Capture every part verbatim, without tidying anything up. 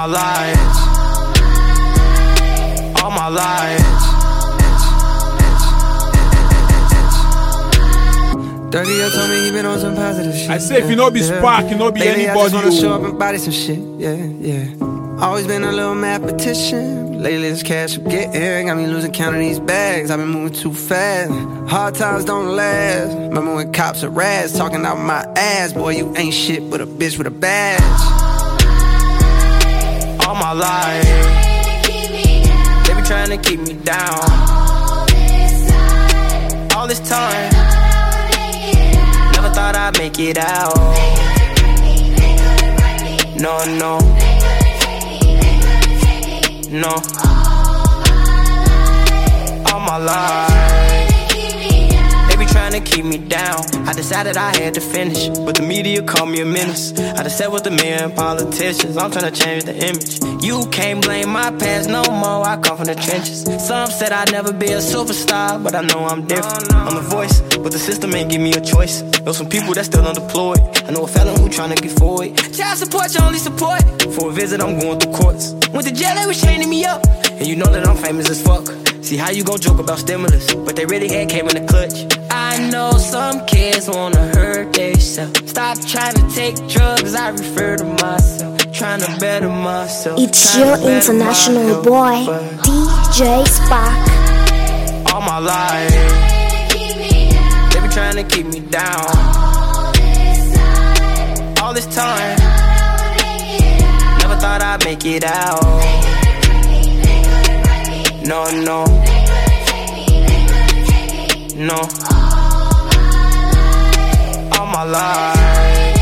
my lights, all my lights. Dirty, you told me he been on some positive shit. I say if you know be Spark, you know be Baby, anybody. I just wanna show up and body some shit, yeah, yeah. Always been a little mathematician. Lately this cash I'm getting got me losing count of these bags. I've been moving too fast. Hard times don't last. Remember when cops are rats talking out my ass. Boy, you ain't shit but a bitch with a badge. All my life, they be trying to keep me down. All this time, never thought I'd make it out. No, no, no. All my life, they be trying to keep me down. I decided I had to finish, but the media called me a menace. I just sat with the men politicians, I'm trying to change the image. You can't blame my past no more, I come from the trenches. Some said I'd never be a superstar, but I know I'm different. I'm the voice, but the system ain't give me a choice. Know some people that still unemployed. I know a felon who tryna get forward. Child support, your only support. For a visit, I'm going through courts. Went to jail, they was chaining me up. And you know that I'm famous as fuck. See how you gon' joke about stimulus, but they really had came in the clutch. I know some kids wanna hurt themselves. Stop trying to take drugs, I refer to myself. Trying to better myself. It's your international boy, D J Spark. All my life, they be trying to keep me down. All this time, never thought I'd make it out. No, no, no. All my life,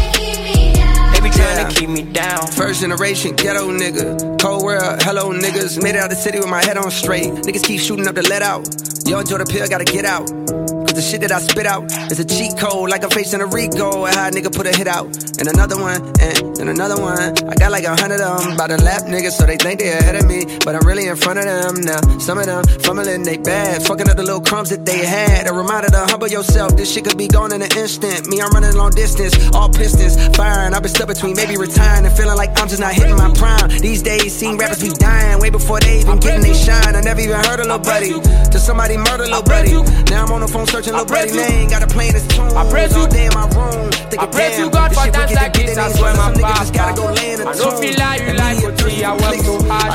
they be trying to keep me down. First generation ghetto nigga, cold world, hello niggas. Made it out the city with my head on straight. Niggas keep shooting up to let out. Yo, enjoy the pill, gotta get out. Cause the shit that I spit out is a cheat code, like I'm facing a Rico. And how a nigga put a hit out, and another one, and, and another one. I got like a hundred of them by the lap niggas, so they think they ahead of me, but I'm really in front of them now. Some of them fumbling they bad, fucking up the little crumbs that they had. A reminder to humble yourself, this shit could be gone in an instant. Me, I'm running long distance, all pistons firing. I've been stuck between maybe retiring and feeling like I'm just not hitting my prime. These days, seen rappers be dying way before they even getting they shine. I never even heard a little buddy till somebody murder little buddy. Now I'm on the phone searching little buddy name. Got a play in his tune all day in my room. I pray to God for times like this, I swear my past. I don't feel like you like a tree, I work so hard. I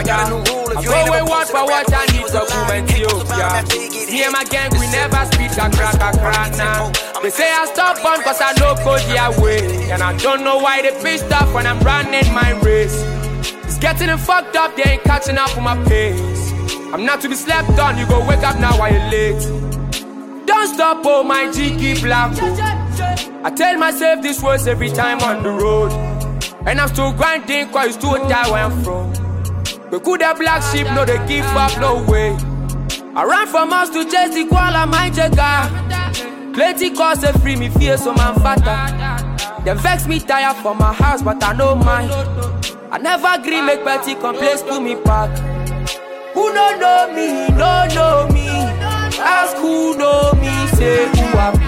go away word for what I need document Ethiopia. See him again, we never speak a crack a crack now. They say I stop on cause I know go their way. And I don't know why they pissed off when I'm running my race. It's getting them fucked up, they ain't catching up with my pace. I'm not to be slept on, you go wake up now while you're late. Don't stop, oh my jiggy black hole. I tell myself this words every time on the road. And I'm still grinding cause it's too die where I'm from. We could have black sheep, no they give up, no way. I ran from house to chase the koala, mind your guy. Plenty cause they free me fear so man fatter. They vex me tired for my house but I know mine. I never agree make petty complaints pull me back. Who don't know me, no know me. Ask who know me, say who I be.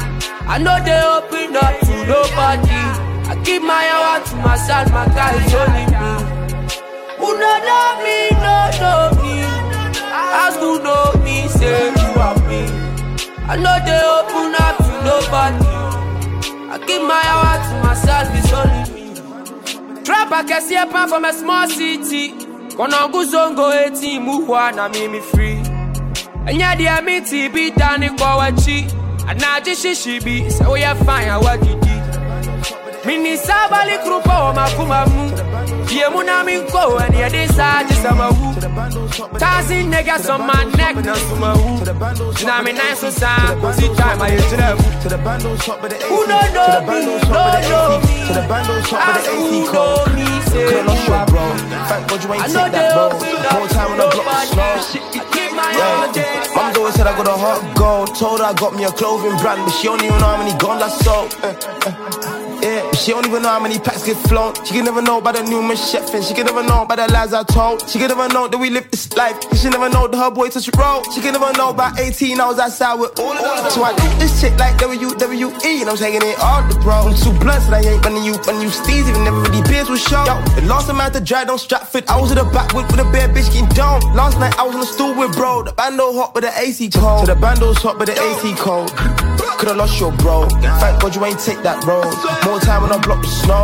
I know they open up to nobody. I keep my hour to myself, my guy is only me. Who don't know me, no know me. Ask who know me, say who I be. I know they open up to nobody. I keep my hour to myself, it's only me. Trap I can see a pan from a small city. Kono guzongo eighteen, muhwa na mimi free. Enya dia miti be done kwa wachi. Anaji shishibi, so we are fine, what you did. Mini sabali krupa wa makumamu. Ye muna minko, and ye decide sama woo. Tazi nega some man neck, na suma woo. Na me nice so sad, cause it time I used to them. Who don't know me, don't know me. Ask who know me, say who I be. I know they open up to nobody. Yeah. I'm going said I got a hot gold. Told her I got me a clothing brand, but she only know how many gone I sold. Uh, uh, yeah, she don't even know how many packs get flown. She can never know about the new chef, and she can never know about the lies I told. She can never know that we live this life, and she never know that her boy touch roll. She can never know about eighteen, I was outside with all of them. So I do this shit like W W E, and I'm taking it all the bro. I'm too blunt, so I ain't running you, running you steez, even never really beers with show. Yo, the last time I had to drive on Stratford, I was in the back with, with a bad bitch getting down. Last night I was in the stool with bro, the bando hot but the A C cold. So the bando's hot but the A C cold. Could've lost your bro, thank God you ain't take that road. More time when I block the snow.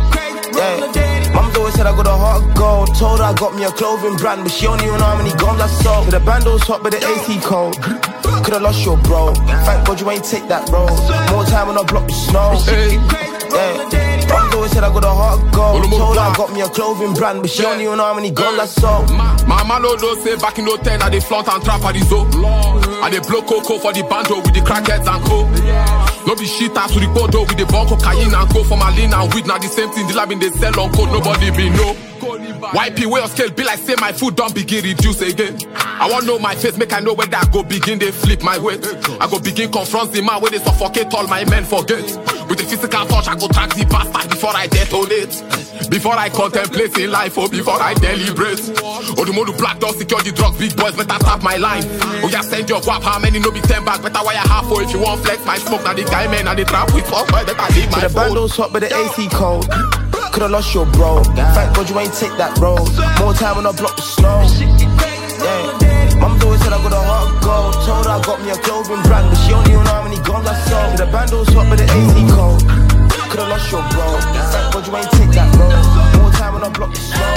Yeah. Mum's always said I got a heart of gold. Told her I got me a clothing brand, but she don't even know how many guns I sold. So the bando's hot but the A C cold. Could've lost your bro, thank God you ain't take that road. More time when I block the snow. Yeah. Mum's always said I got a heart of gold. Told her I got me a clothing brand, but she don't even know how many guns I sold. Mama no no say back in no ten I dey flaunt and trap at the zoo. I dey blow cocoa for the bando with the crackheads and co. No be shit ass with the bodo with the bon cocaine and go for my lean and weed. Now the same thing the lab in they sell on code, nobody be know. Y P way of scale be like say my food don't begin reduce again. I want know my face, make I know where that go begin they flip my weight. I go begin confront the man where they suffocate all my men forget. With the physical touch I go track the bastard before I detonate. Before I contemplate in life, oh before I deliberate. Oh the more black dog secure the drugs, big boys better tap my line. Oh yeah send your guap, how many no be ten back, better wire half oh if you want flex my smoke. Now the guy man and the trap with fuck boy better leave my phone. So the bando's hot but the A C cold. Could've lost your bro, thank God you ain't take that road. More time when I block the snow. Yeah. Mum's always said I got a heart of gold. Told her I got me a clothing brand, but she don't even know how many guns I sold. So the bando's hot but the A C cold. Could've lost your bro, thank God you ain't take that road. More time when I block the snow.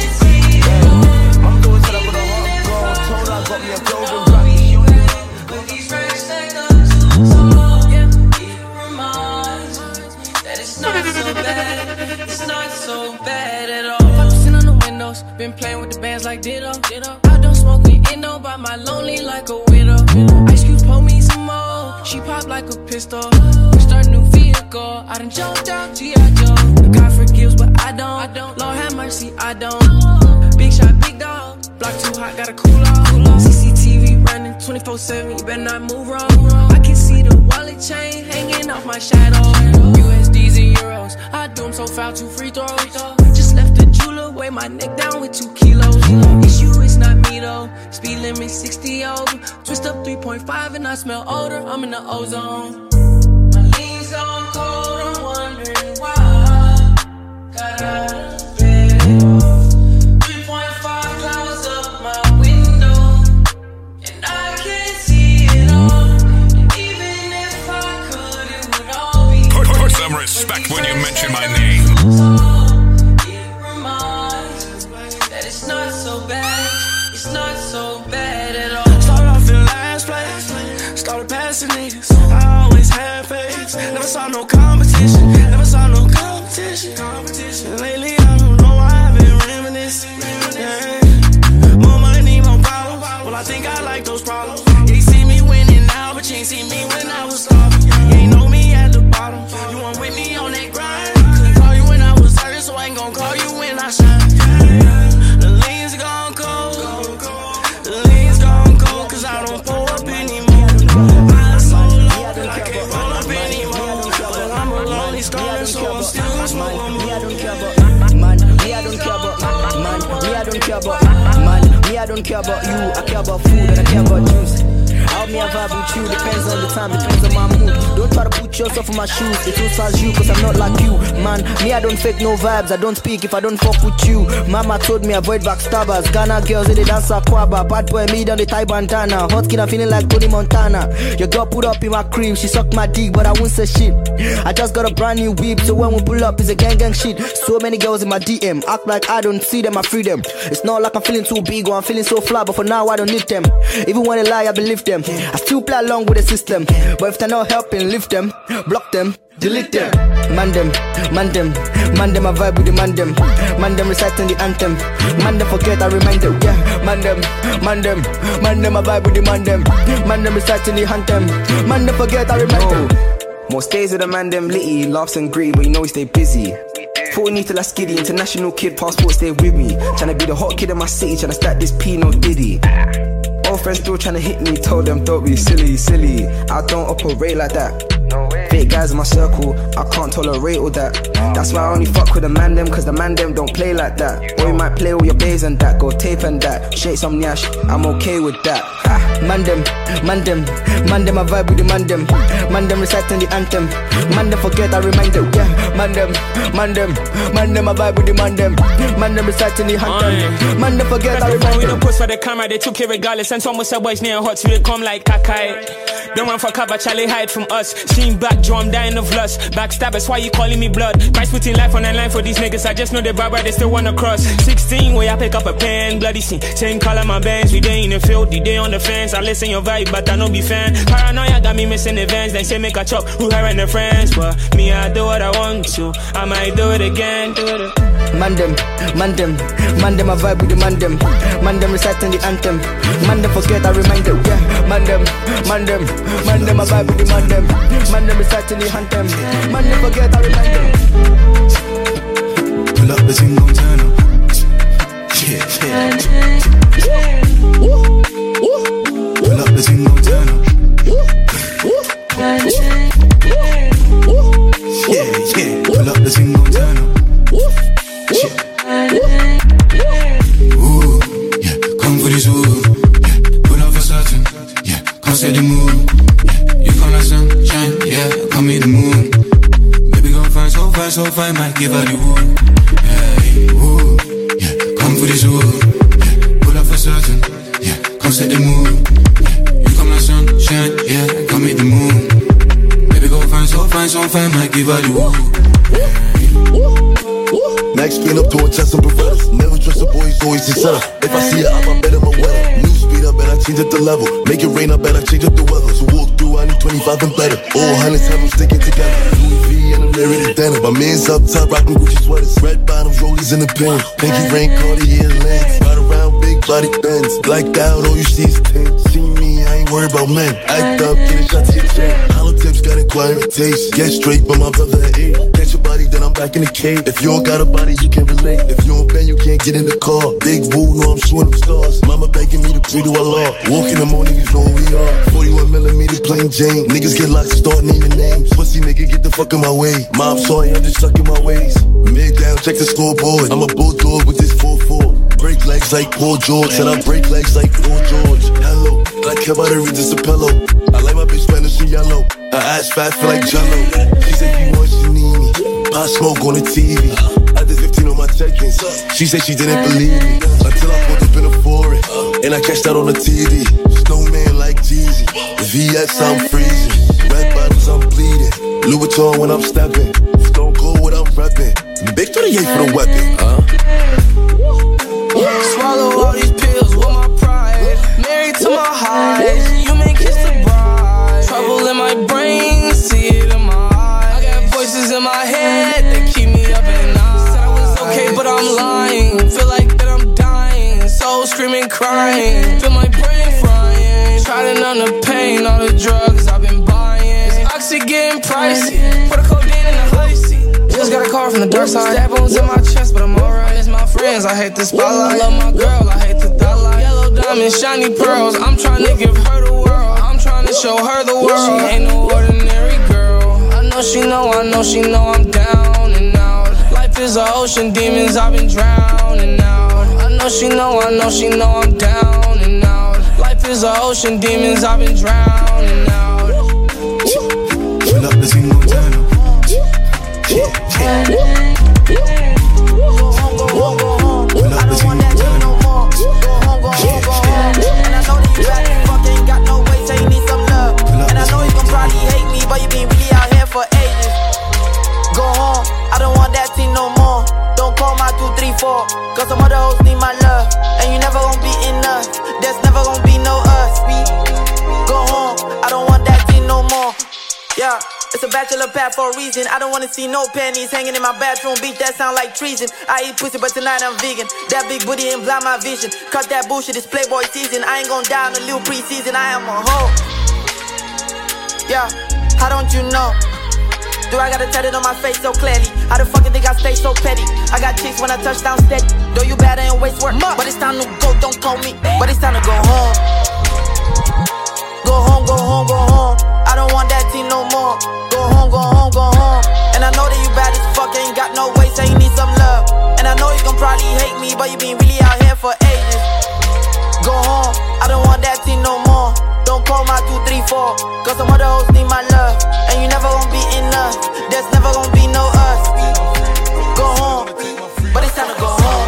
Yeah. Mum's always said I got a heart of gold. Told her I got me a clothing brand, but she don't even know. These friends take us so yeah, it reminds that it's not so bad. It's not so bad at all. Focusing on the windows, been playing with the bands like Ditto. Ditto. I don't smoke me in no, by my lonely like a widow. Ice cubes pull me some more, she pop like a pistol. We start a new vehicle, I done jumped out G I Joe. God forgives, but I don't. I don't. Lord have mercy, I don't. Big shot, big dog, block too hot, gotta cool off. C C T V running twenty-four seven, you better not move wrong. I can see the wallet chain hanging off my shadow. U S Ds and euros, I do them so foul, two free throws. Just left the jeweler, weigh my neck down with two kilos. Issue is not me though, speed limit sixty over. Twist up three point five and I smell odor, I'm in the ozone. My lean's on cold, I'm wondering why. Got out of bed, three point five clouds up my window, and I can't see it all. And even if I could, it would all be. Put, put some respect when you mention my name. It reminds that it's not so bad. It's not so bad at all. Started off in last place, started passing niggas. I always had faith, never saw no competition, never saw no competition. Competition. Lately I don't know why I've been reminiscing. Yeah. More money, more problems. Well I think I like those problems. You see me winning now, but you ain't see me when I was starving. You ain't know me at the bottom. You weren't with me on that grind. Couldn't call you when I was hurting, so I ain't gon' call you when I shine. The lane's gone cold. The lane's gone cold, cause I don't pull up anymore. I'm so low that I can't roll up anymore. But I'm a lonely star, so I'm still smoking. Me I don't care about man, me I don't care about man, me I don't care about man, me I don't care about you. I care about food and I care about juice. How me I vibe with you depends on the time, depends on my mood. Don't try to put yourself in my shoes, it will as you, cause I'm not like you. Man, me I don't fake no vibes, I don't speak if I don't fuck with you. Mama told me avoid backstabbers, Ghana girls in the dance aquaba. Bad boy me down the Thai bandana, hot skin I'm feeling like Tony Montana. Your girl put up in my crib, she sucked my dick but I won't say shit. I just got a brand new whip, so when we pull up it's a gang gang shit. So many girls in my D M, act like I don't see them, I free them. It's not like I'm feeling too big or I'm feeling so fly, but for now I don't need them. Even when they lie I believe them. I still play along with the system, but if they're not helping, lift them, block them, delete them. Man them, man them, man them, I vibe with the man them. Man them reciting the anthem. Man them forget, I remind them. Yeah, man them, man them, man them, I vibe with the man them. Man them reciting the anthem. Man them forget, I remind them. Most days with the man them litty, laughs and gritty, but you know we stay busy. forty to La Skiddy, international kid, passport stay with me. Tryna be the hot kid in my city, tryna stack this P, no Diddy. Old friends still tryna hit me, told them don't be silly, silly. I don't operate like that. fake guys in my circle, I can't tolerate all that. That's why I only fuck with the man them, cause the man them don't play like that. Or you might play all your bays and that, go tape and that. Shake some nyash, I'm okay with that. Ha, man them, man them, man them, I vibe with the man them. Man them reciting the anthem. Man them forget I remind them, yeah. Man them, man them, man them, I vibe with the man them. Man them reciting the anthem. Man them forget I remind them. We don't post for the camera, they took it regardless. And some said boys near hot, so they come like Kakai. Don't run for cover, Charlie hide from us. Seen back, Joe, I'm dying of lust. Backstabbers, why you calling me blood? Price putting life on the line for these niggas. I just know they bad, but they still wanna cross. Sixteen, where I pick up a pen, bloody scene. Same color my bands, we day in the field, the day on the fence. I listen your vibe, but I no be fan. Paranoia got me missing events. They say make a chop, who her and their friends. But me, I do what I want to. I might do it again, do it. Man them, man them, man them, I vibe with the man them. Man them reciting the anthem. Man them forget I remind them, yeah. Man them, man them, man them, I vibe with the man them. Man them reciting the anthem. Man them forget I remind them. Pull up the single turn up. Yeah, yeah. Pull up the single turn up. Yeah, yeah. Pull up the single turn up. Ooh, yeah, come for this wood. Yeah, pull up for certain. Yeah, come set the mood. Yeah, you come like sunshine. Yeah, come meet the moon. Baby, gon' find so fine, so fine, might give her the wood. Yeah, ooh, yeah, come for this wood. Yeah, pull up for certain. Yeah, come set the mood. Yeah, you come like sunshine. Yeah, come meet the moon. Baby, gon' find so fine, so fine, might give her the wood. Max spin up to a chest and Berettas. Never trust a boy, he's always his setup. If I see it up, I bet him a weather. New speed up, and I change up the level. Make it rain up, and I change up the weather. So walk through, I need twenty-five and better. All hundreds have them sticking together. Louis V and a lyric denim. My man's up top, rockin' Gucci sweaters. Red bottoms, rollies in the pen. Pinky ring, Cartier lens. Ride around, big body bends. Blacked out, all you see is ten. See me, I ain't worried about men. Act up, get a shot to your chin. Hollow tips got inquiring taste. Get straight, but my brother at eight. Catch your body, then I'm back in the cave. If you don't got a body, you can't relate. If you don't bend, you can't get in the car. Big woo, know I'm shooting them stars. Mama begging me to pray to Allah. Walk in the morning, you know who we are. forty-one millimeter plain Jane. Niggas get locked, start naming names. Pussy nigga, get the fuck in my way. Mom, sorry, I'm just stuck in my ways. Mid down, check the scoreboard. I'm a bulldog with this four four. Break legs like Paul George. And I break legs like Paul George. Hello, I care about her, it's a pillow. I like my bitch Spanish and yellow. Her ass fat, feel like Jello. She said she wants, she need me. I smoke on the T V. I did fifteen on my check-ins. She said she didn't believe me until I pulled up in a foreign, and I cashed out on the T V. Snowman like Jeezy. The V S I'm freezing. Red bottles I'm bleeding. Louis Vuitton when I'm stepping. Stone Cold when I'm repping. Big thirty-eight for the weapon. Uh. Swallow all these pills with my pride. Married to my highs. You may kiss the bride. Trouble in my brain, see it in my eyes. I got voices in my head that keep me up at night. Said I was okay, but I'm lying. Feel like that I'm dying. Soul screaming, crying. Feel my brain frying. Try to numb the pain, all the drugs I've been buying. This oxy getting pricey. Put a codeine in the icy. Just got a call from the dark side. Stab wounds in my chest, but I'm alright. It's my friends, I hate the spotlight. I love my girl, I hate the dollar. Yellow diamonds, shiny pearls. I'm trying to give her the world. I'm trying to show her the world. She ain't no ordinary girl. I know she know, I know she know I'm down and out. Life is an ocean, demons, I've been drowning out. I know she know, I know she know I'm down and out. Life is an ocean, demons, I've been drowning out. Pull up the single turn up. Yeah, yeah. Pull up the single turn up. And I know that you got this fuck ain't got no way, so you need some love. And I know you gon' probably hate me, but you been really out here for ages. Go home, I don't want that team no more. Don't call my two, three, four, cause some other hoes need my love. And you never gon' be enough, there's never gon' be no us. We go home, I don't want that team no more. Yeah, it's a bachelor pad for a reason. I don't wanna see no panties hanging in my bathroom. Bitch, that sound like treason. I eat pussy, but tonight I'm vegan. That big booty ain't blind my vision. Cut that bullshit, it's Playboy season. I ain't gon' die on a little preseason. I am a hoe. Yeah, how don't you know? Do I gotta tell it on my face so clearly? How the fuck you think I stay so petty? I got chicks when I touch down steady. Though you better and waste work, but it's time to go, don't call me. But it's time to go home. Go home, go home, go home. I I don't want that team no more. Go home, go home, go home. And I know that you bad as fuck, ain't got no way, so you need some love. And I know you gon' probably hate me, but you been really out here for ages. Go home, I don't want that team no more. Don't call my two, three, four, cause some other hoes need my love. And you never gon' be enough, there's never gon' be no us. Go home, but it's time to go home.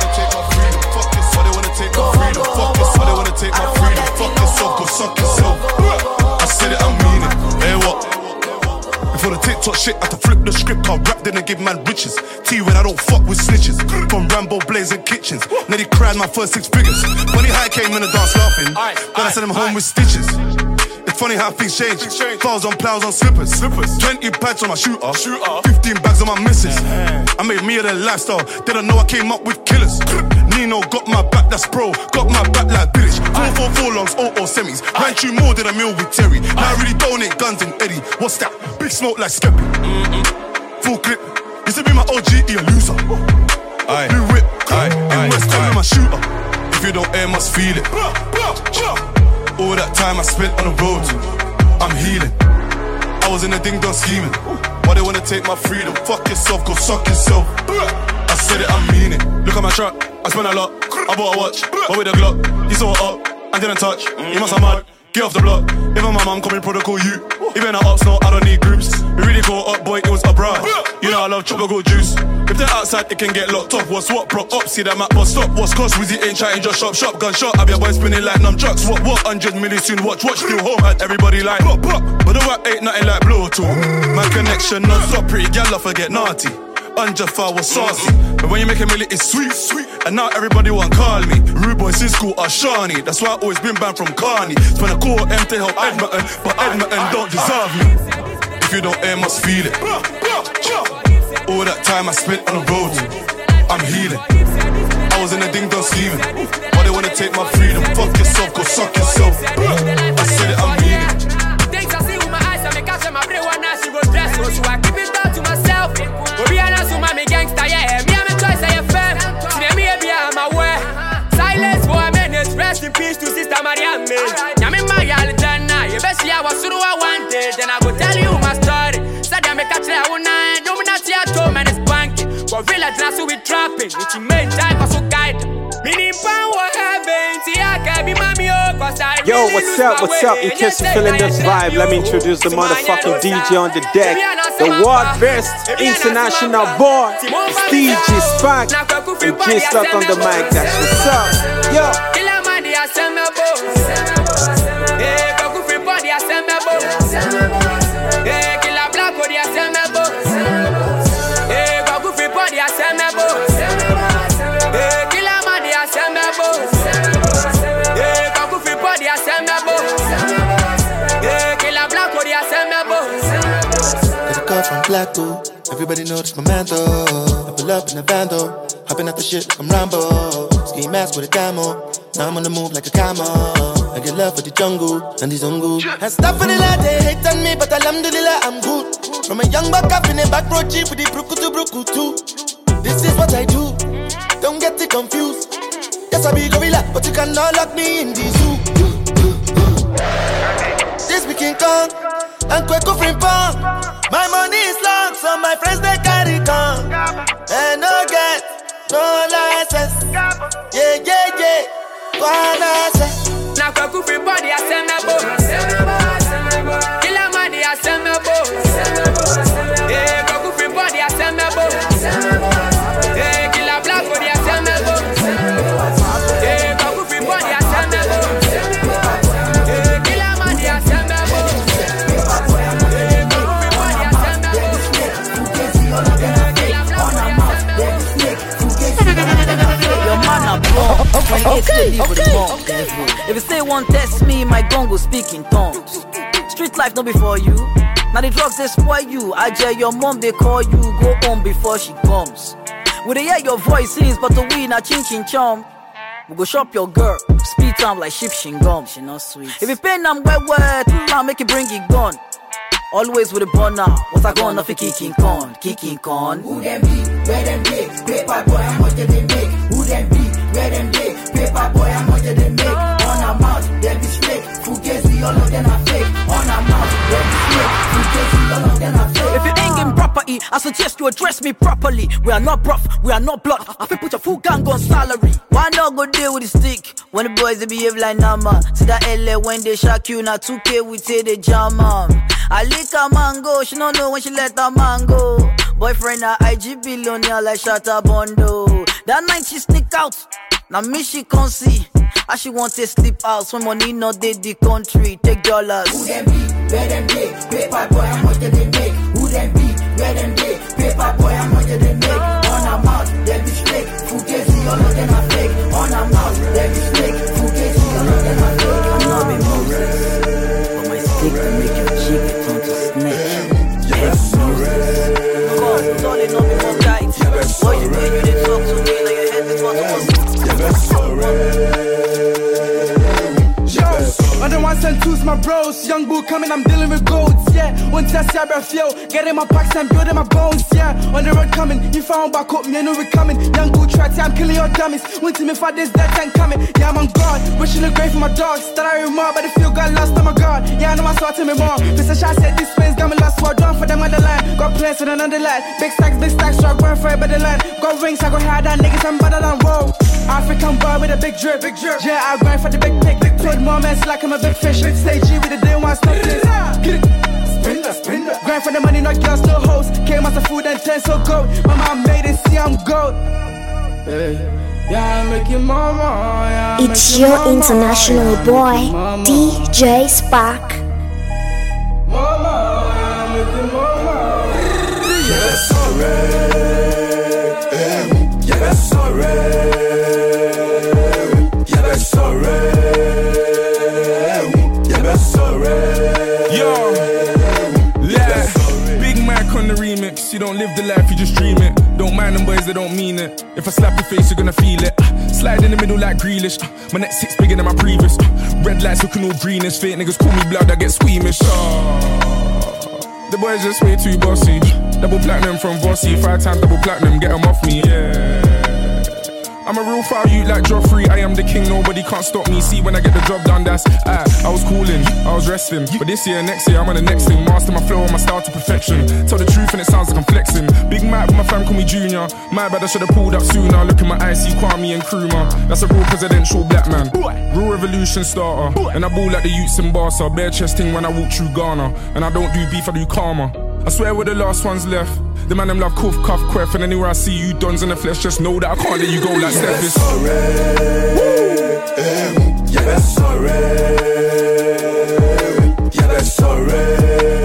Go home, go home, go home. I don't want that team no more. Go suck yourself. I said it, I mean it. Hey, what? Before the TikTok shit, I had to flip the script. Can't rap, then I give man riches. T when I don't fuck with snitches. From Rambo blazing kitchens. Nearly cried my first six figures. Funny how I came in the dance laughing. Then I sent him home with stitches. It's funny how things change. Plows on plows on slippers. twenty pads on my shooter. fifteen bags on my missus. I made me of the lifestyle. Didn't know I came up with killers. Nino got my back, that's pro. Got my back like British. four four four longs, oh oh semis. Ran through more than a meal with Terry. Now I really donate guns and Eddie. What's that? Big smoke like Skeppy. Full clip. Used to be my O G, he a loser. Aye. Blue whip. Aye. In West Ham, my shooter. If you don't air, must feel it. All that time I spent on the road, I'm healing. I was in a ding dong scheming. Why they wanna take my freedom? Fuck yourself, go suck yourself. I said it, I mean it. Look at my truck, I spent a lot. I bought a watch, but with a Glock. You saw it up, I didn't touch. You must have mad, get off the block. Even my mom coming protocol you. Even the ups, no, I don't need groups. We really go up, boy, it was abroad. You know I love tropical juice. If they're outside, it can get locked up. What's what? Prop up, see that map, but stop. What's cost? Wizzy ain't trying, just shop, shop, gunshot. Have your boy spinning like numb trucks. What, what? Hundred million soon, watch, watch, still home. Had everybody like, pop, pop. But the rap ain't nothing like blow to. My connection non-stop, pretty gal, I forget naughty. Unjafar was saucy, but when you make a million, it's sweet, sweet. And now everybody want call me. Rude boys in school are Shawnee. That's why I always been banned from Carney. Spend a core M to help Edmonton, but Edmonton don't deserve me. If you don't air, must feel it. All that time I spent on the road, I'm healing. I was in a ding dong scheming. Why they wanna take my freedom? Fuck yourself, go suck yourself. I said it, I mean it. Things I see with my eyes, I make catch my brain one now she go stress. So I keep it down to myself. Obi and Asuma me gangster, yeah. Me and my choice, I am fam. See me, baby, I'm aware. Silence for a minute, rest in peace to Sister Mariam. Yami Maria Alejandra, you best see I was through I wanted. Then I go tell you my story. Said I make a try one night, no me not see at home and it's banking. But village now so we trapping, it's in main time for so guide. Meaning power heaven, see I can be mommy oh, cause I really Yo, what's up, what's up? In case you're feeling this vibe, let me introduce the motherfucking D J on the deck. The world best international boy, D J Spank, and J Slot on the mic. That's what's up. Yo. Killer man, they are assemble. Hey, go free body assemble. Hey, killer black body assemble. Hey, go free body assemble. Hey, killer man, they are assemble. Hey, go free body assemble. Hey, killer black body assemble. From Blackpool, everybody know this my man though. I pull up in a van though, hopping out the shit like I'm Rambo. Ski mask with a camo, now I'm on the move like a camo. I get love for the jungle and the zungu. And stuff for the lad, they hate on me, but alhamdulillah I'm good. From a young buck up in a back road jeep with the bruku to bruku too. This is what I do, don't get it confused. Yes I be gorilla, but you cannot lock me in the zoo. This be King Kong, and Kweko Frimpong. My money is long, so my friends they carry gun. And no get, no license. Yeah, yeah, yeah. One license. Now go free body assemble. Killer money assemble. Yeah, go free body assemble. Yeah, killer black body assemble. Yeah, go free body assemble. Yeah, killer money assemble. Okay, okay, okay. If you say one test me, my gun will speak in tongues. Street life not before you. Now the drugs they spoil you. I dare your mom they call you. Go home before she comes. We they hear your voice sings, but the weed na chin chin chom. We go shop your girl. Speed time like ship gum. She not sweet. If you pain I'm wet wet, now make it bring it gone. Always with a burner. What I gonna fi kicking con, kicking con. Who them be? Where them be? Paper boy, how much they make? Who them be? Where them be? Paper boy, how much they make? On a mouth, them be straight. Fugazi, all of them are fake. On a mouth, them be straight. suggest you address me properly. We are not bruv, we are not blood. I think put your full gang on salary. Why not go deal with the stick? When the boys they behave like Nama. See that L A when they shock you, now two K we take the jam on. I lick a mango, she don't know when she let a mango. Boyfriend a I G billionaire like Shatta Bondo. That night she sneak out, now me she can't see. I she want to sleep out, when money not dead the country, take dollars. Who them be, where them be, paper boy, how much they make? Who them be, where them be, paper boy, how much they make? On a mouth, they be snake, Fugazi, all of them are fake. On a mouth, they be snake, Fugazi, all of them are fake. I'm not be Moses, but my stick will make your chick turn to snake. Yes, Moses. God, so they know me more tight. Boy, you mean you didn't talk to me, now your head is what I don't want send twos, my bros. Young boo coming, I'm dealing with goats, yeah. One test, yeah, breath, yo. Getting my packs and building my bones, yeah. On the road coming, you found back up, me, I know we coming. Young boo tracks, yeah, I'm killing your dummies. Went to me for this, that ain't coming. Yeah, I'm on guard. Wishing the grave for my dogs. That I remember, but the feel got lost on my guard. Yeah, I know I saw to me more. Mister Shah said this space got me lost, so I done for them on the line. Got plans with another lad. Big stacks, big stacks, so I going for it by the line. Got rings, I go hard that niggas, I'm better than whoa. African boy with a big drip, big drip. Yeah, I grind for the big pick, big put moments like I'm a big fish. Big stage G with the day one stop this. Get it, spin that, spin that. Grind for the money, not girls, no hoes. Came out the food and ten so gold. Mama made it, see I'm gold. Hey. Yeah, I make your mama. Yeah, I it's your mama. International boy, mama. D J Spark. Mama, yeah, I make your mama. Yes, alright. Yes, alright. Yes, alright. Yo, yeah, Big Mac on the remix. You don't live the life, you just dream it. Don't mind them boys, they don't mean it. If I slap your face, you're gonna feel it. Slide in the middle like Grealish. My next six bigger than my previous. Red lights looking all greenish. Fake niggas call me blood, I get squeamish. Oh, the boys just way too bossy. Double platinum from Bossy. Five times double platinum, get them off me, yeah. I'm a real foul you like Joffrey. I am the king, nobody can't stop me. See when I get the job done, that's ah. I was cooling, I was resting. But this year, next year, I'm on the next thing. Master my flow and my style to perfection. Tell the truth and it sounds like I'm flexing. Big Mike with my fam call me Junior. My bad, I should've pulled up sooner. Look at my eyes, see Kwame and Nkrumah. That's a real presidential black man. Real revolution starter. And I ball like the youths in Barca. Bare chest thing when I walk through Ghana. And I don't do beef, I do karma. I swear we're the last ones left. The man them love cuff, cuff, queff. And anywhere I see you dons in the flesh, just know that I can't let you go like Steph. Yes, alright. Yeah, that's alright. Yeah, that's alright.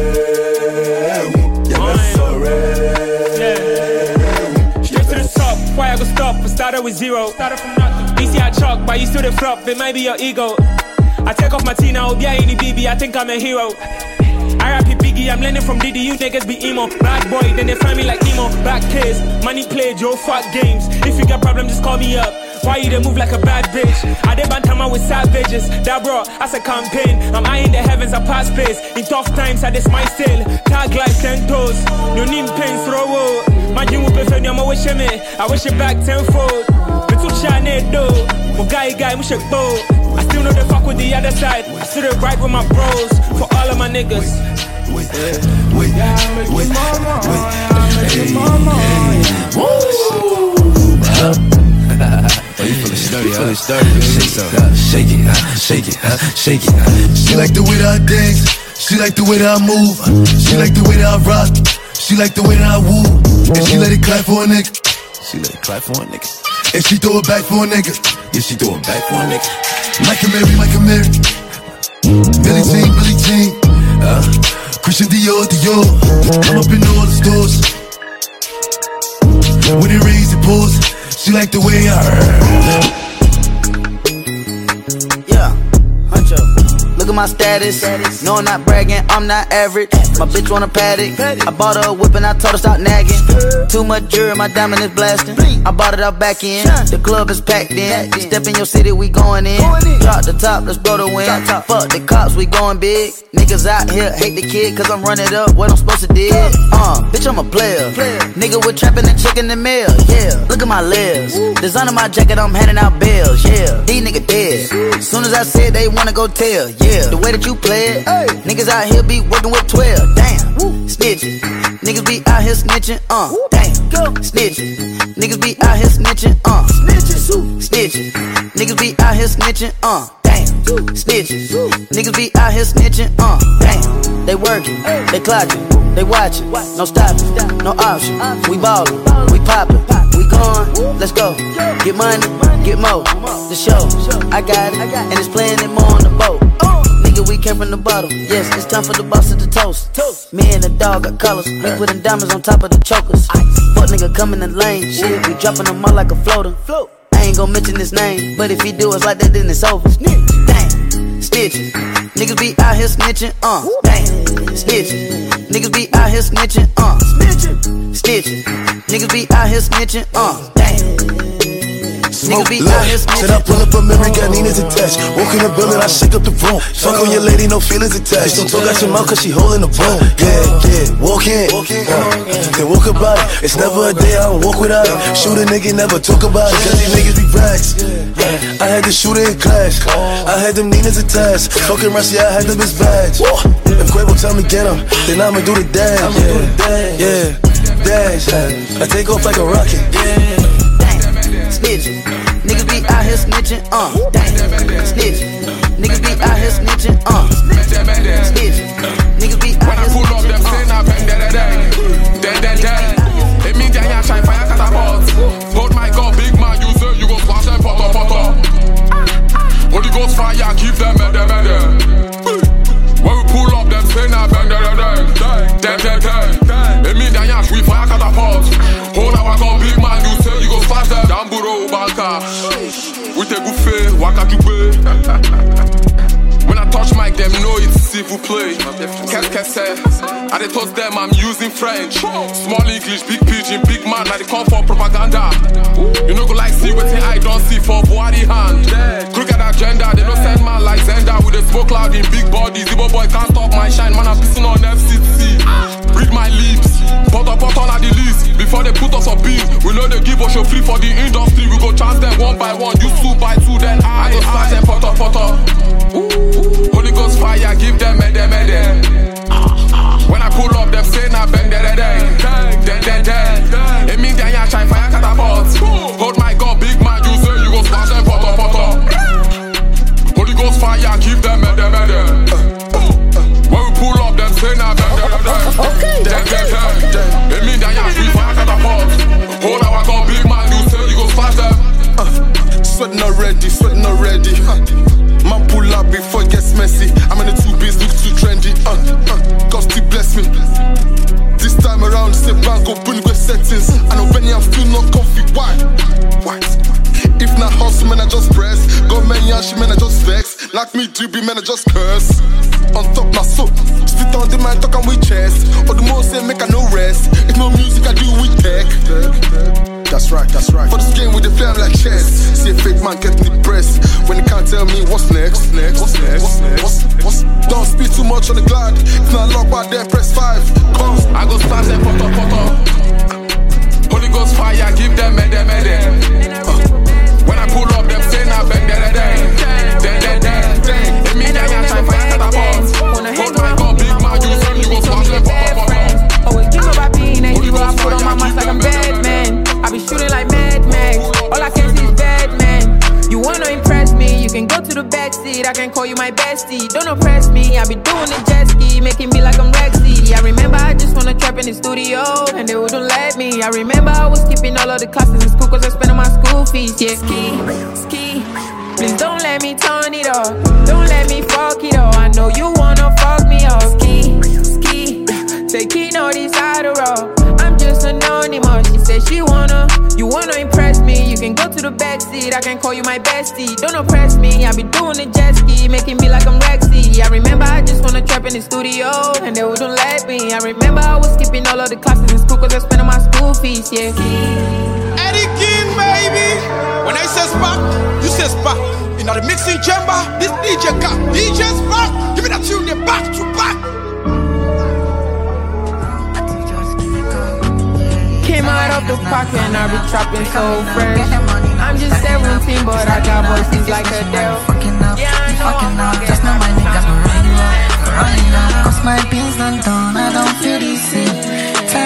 Yeah, that's alright. Yeah. Straight to the top, why I go stop? I started with zero. Started from nothing. B C I chalk, but you still the flop. It might be your ego. I take off my T now, yeah, any B B. I think I'm a hero. R I P Biggie, I'm learning from Diddy, you niggas be emo. Bad boy, then they find me like emo. Back case, money played, yo, fuck games. If you got problems, just call me up. Why you they move like a bad bitch? I did bantama with savages. That bro, as a campaign. I'm eyeing the heavens, I pass space. In tough times, I just my still. Tag life, ten toes. No name pains, throw. My dream will be fed, I'm wish me. I wish it back tenfold. Me too shiny, though. My guy, guy, we should go. I still know the fuck with the other side. I still right with my bros. For all of my niggas. Wait, wait, wait, wait, wait, Oh, you feeling sturdy, huh? Sturdy, shake it, shake it, shake it, shake it. She like the way that I dance. She like the way that I move. She like the way that I rock. She like the way that I woo. And she let it clap for a nigga. She let it clap for a nigga. And she throw it back for a nigga. Yeah, she throw it back for a nigga. Mike and Mary, Mike and Mary. Billie Jean, Billie Jean. Uh, Christian Dior, Dior. I'm up in all the stores. When it rains, it pours. She like the way I Yeah, huncho. Look at my status. No, I'm not bragging, I'm not average. My bitch want a paddock. I bought her a whip and I told her stop nagging. Too much jewelry, my diamond is blasting. I bought it out back in. The club is packed in. Step in your city, we going in. Drop the top, let's go to win. Fuck the cops, we going big. Niggas out here hate the kid, cause I'm running up what I'm supposed to do. Uh, bitch, I'm a player. Nigga with trapping and chicken in the mail. Yeah, look at my legs. Designing my jacket, I'm handing out bills. Yeah, these niggas dead. Soon as I said they wanna go tell. Yeah, the way that you play it. Niggas out here be working with twelve. Damn, snitches. Niggas be out here snitching, uh, damn, snitching. Niggas be out here snitching, uh, snitching, snitching. Niggas be out here snitching, uh, damn, snitching. Niggas be out here snitching, uh, damn. They working, they clocking, they watching, no stopping, no option. We ballin', we poppin', we going, let's go. Get money, get more, the show. I got it, and it's playing it more on the boat. Nigga, we came from the bottom. Yes, it's time for the boss of the toast. Me and the dog got colors. We putting diamonds on top of the chokers. Fuck nigga come in the lane. Shit, we dropping them all like a floater. I ain't gon' mention his name, but if he do us like that, then it's over. Damn, snitching. Niggas be out here snitching, uh. Damn, snitching. Niggas be out here snitching, uh. Snitching, snitching. Niggas be out here snitching, uh. Damn. Smoke, look, said I pull up a memory, got Nina's attached. Walk in the building, I shake up the room. Fuck on your lady, no feelings attached. Don't talk out your mouth cause she holding the broom. Yeah, yeah, walk in, uh, then walk about it. It's never a day I don't walk without it. Shoot a nigga, never talk about it. Cause these niggas be racks. I had to shoot it in class. I had them Nina's attached. Fucking Rusty, I had them his badge. If Quavo tell me get him, then I'ma do the dash. Yeah, yeah, dash. I take off like a rocket. Snitching. Niggas be out here snitching, uh, damn, snitching. Niggas be out here snitching, uh, snitching. Niggas be out here snitching, uh. When I pull up, them say nah, bang, da da da, da da da. It means that you shine fire catapult. Hold my gun, big man, you say you gon' splash them potter potter. Holy Ghost fire, give them a dem a dem. When we pull up, them say nah, bang, da da da, da da da. It means that you shine fire catapult. Hold our gun, big man, you say you gon' splash them. Damburo banka, with a buffet, waka jube. When I touch mic, them know it's s'il vous plaît. Qu'est-ce que c'est? I they told them I'm using French. Small English, big pidgin, big man, I they come for propaganda. You know go like see what I don't see for body hand. Crooked agenda, they don't send man like Zenda with a smoke cloud in big bodies. Ibo boy can't stop my shine, man I'm pissing on F C C. Read my lips, put up put on at the list. Before they put us on beam, we know they give us a free for the industry. We go chance them one by one, you two by two, then I, I go start them put up put up. Holy Ghost fire, give them a dem a dem. When I pull up, them say nah bang da da da, da da da. It means that you shine fire catapult. Hold my gun, big man, you say you go smash them put up put up. Holy Ghost fire, give them a dem a dem. When we pull up, them say nah bang da da da, da da da. It means that you shine fire catapult. Hold our gun, big man, you say you go smash them. Sweating already, sweating already. Man pull up before it gets messy. I'm in the two bins, look too trendy. Uh, uh, God still bless me. This time around, it's a bank open with settings. I know Benny, I'm still not comfy. Why? Why? If not hustle, man, I just press. Go man, yash, man, I just vex. Like me, dribby, man, I just curse. On top, my soul. Spit on the man, talk on with chest. Or the most say, make I no rest. If no music, I do with tech. That's right, that's right. For this game with the flame like chess. See a fake man get depressed when he can't tell me what's next. Next, what's next? What's next? What's, what's, don't speak too much on the glad. If not locked by there, press five. Come. I go start them photo photo. Holy Ghost fire, give them a dem a dem. When I pull up, them say nah bang da da da, da da da. It means that you shine fire catapult. Hold my gun, big man, you say you go smash them photo photo. Always dream about being a hero. I put on my mask like I'm Batman. I be shooting like Mad Max. All I can see is bad man. You wanna impress me, you can go to the backseat. I can call you my bestie. Don't oppress me, I be doing the jet ski, making me like I'm Rexy. I remember I just wanna trap in the studio, and they wouldn't let me. I remember I was skipping all of the classes in school cause I spent on my school fees. Yeah, ski, ski. Please don't let me turn it off. Don't let me fuck it up. I know you wanna fuck me up. Ski, ski. Taking all this Adderall. I'm just anonymous. She said she wanna, you wanna impress me. You can go to the backseat. I can call you my bestie. Don't oppress me. I be doing the jet ski, making me like I'm Rexy. I remember I just wanna trap in the studio, and they wouldn't let me. I remember I was skipping all of the classes in school cause I spent on my school fees. Yeah. Eddie King, baby. When I say spark, you say spark. In the mixing chamber, this D J got D J spark. Give me that tune, they back to back. Came out of the pocket and I be trapping so fresh. I'm just seventeen, but I got voices like Adele. Yeah, I know I'm up, just know my niggas were running up, running up. Cause my beans done done, I don't feel the same.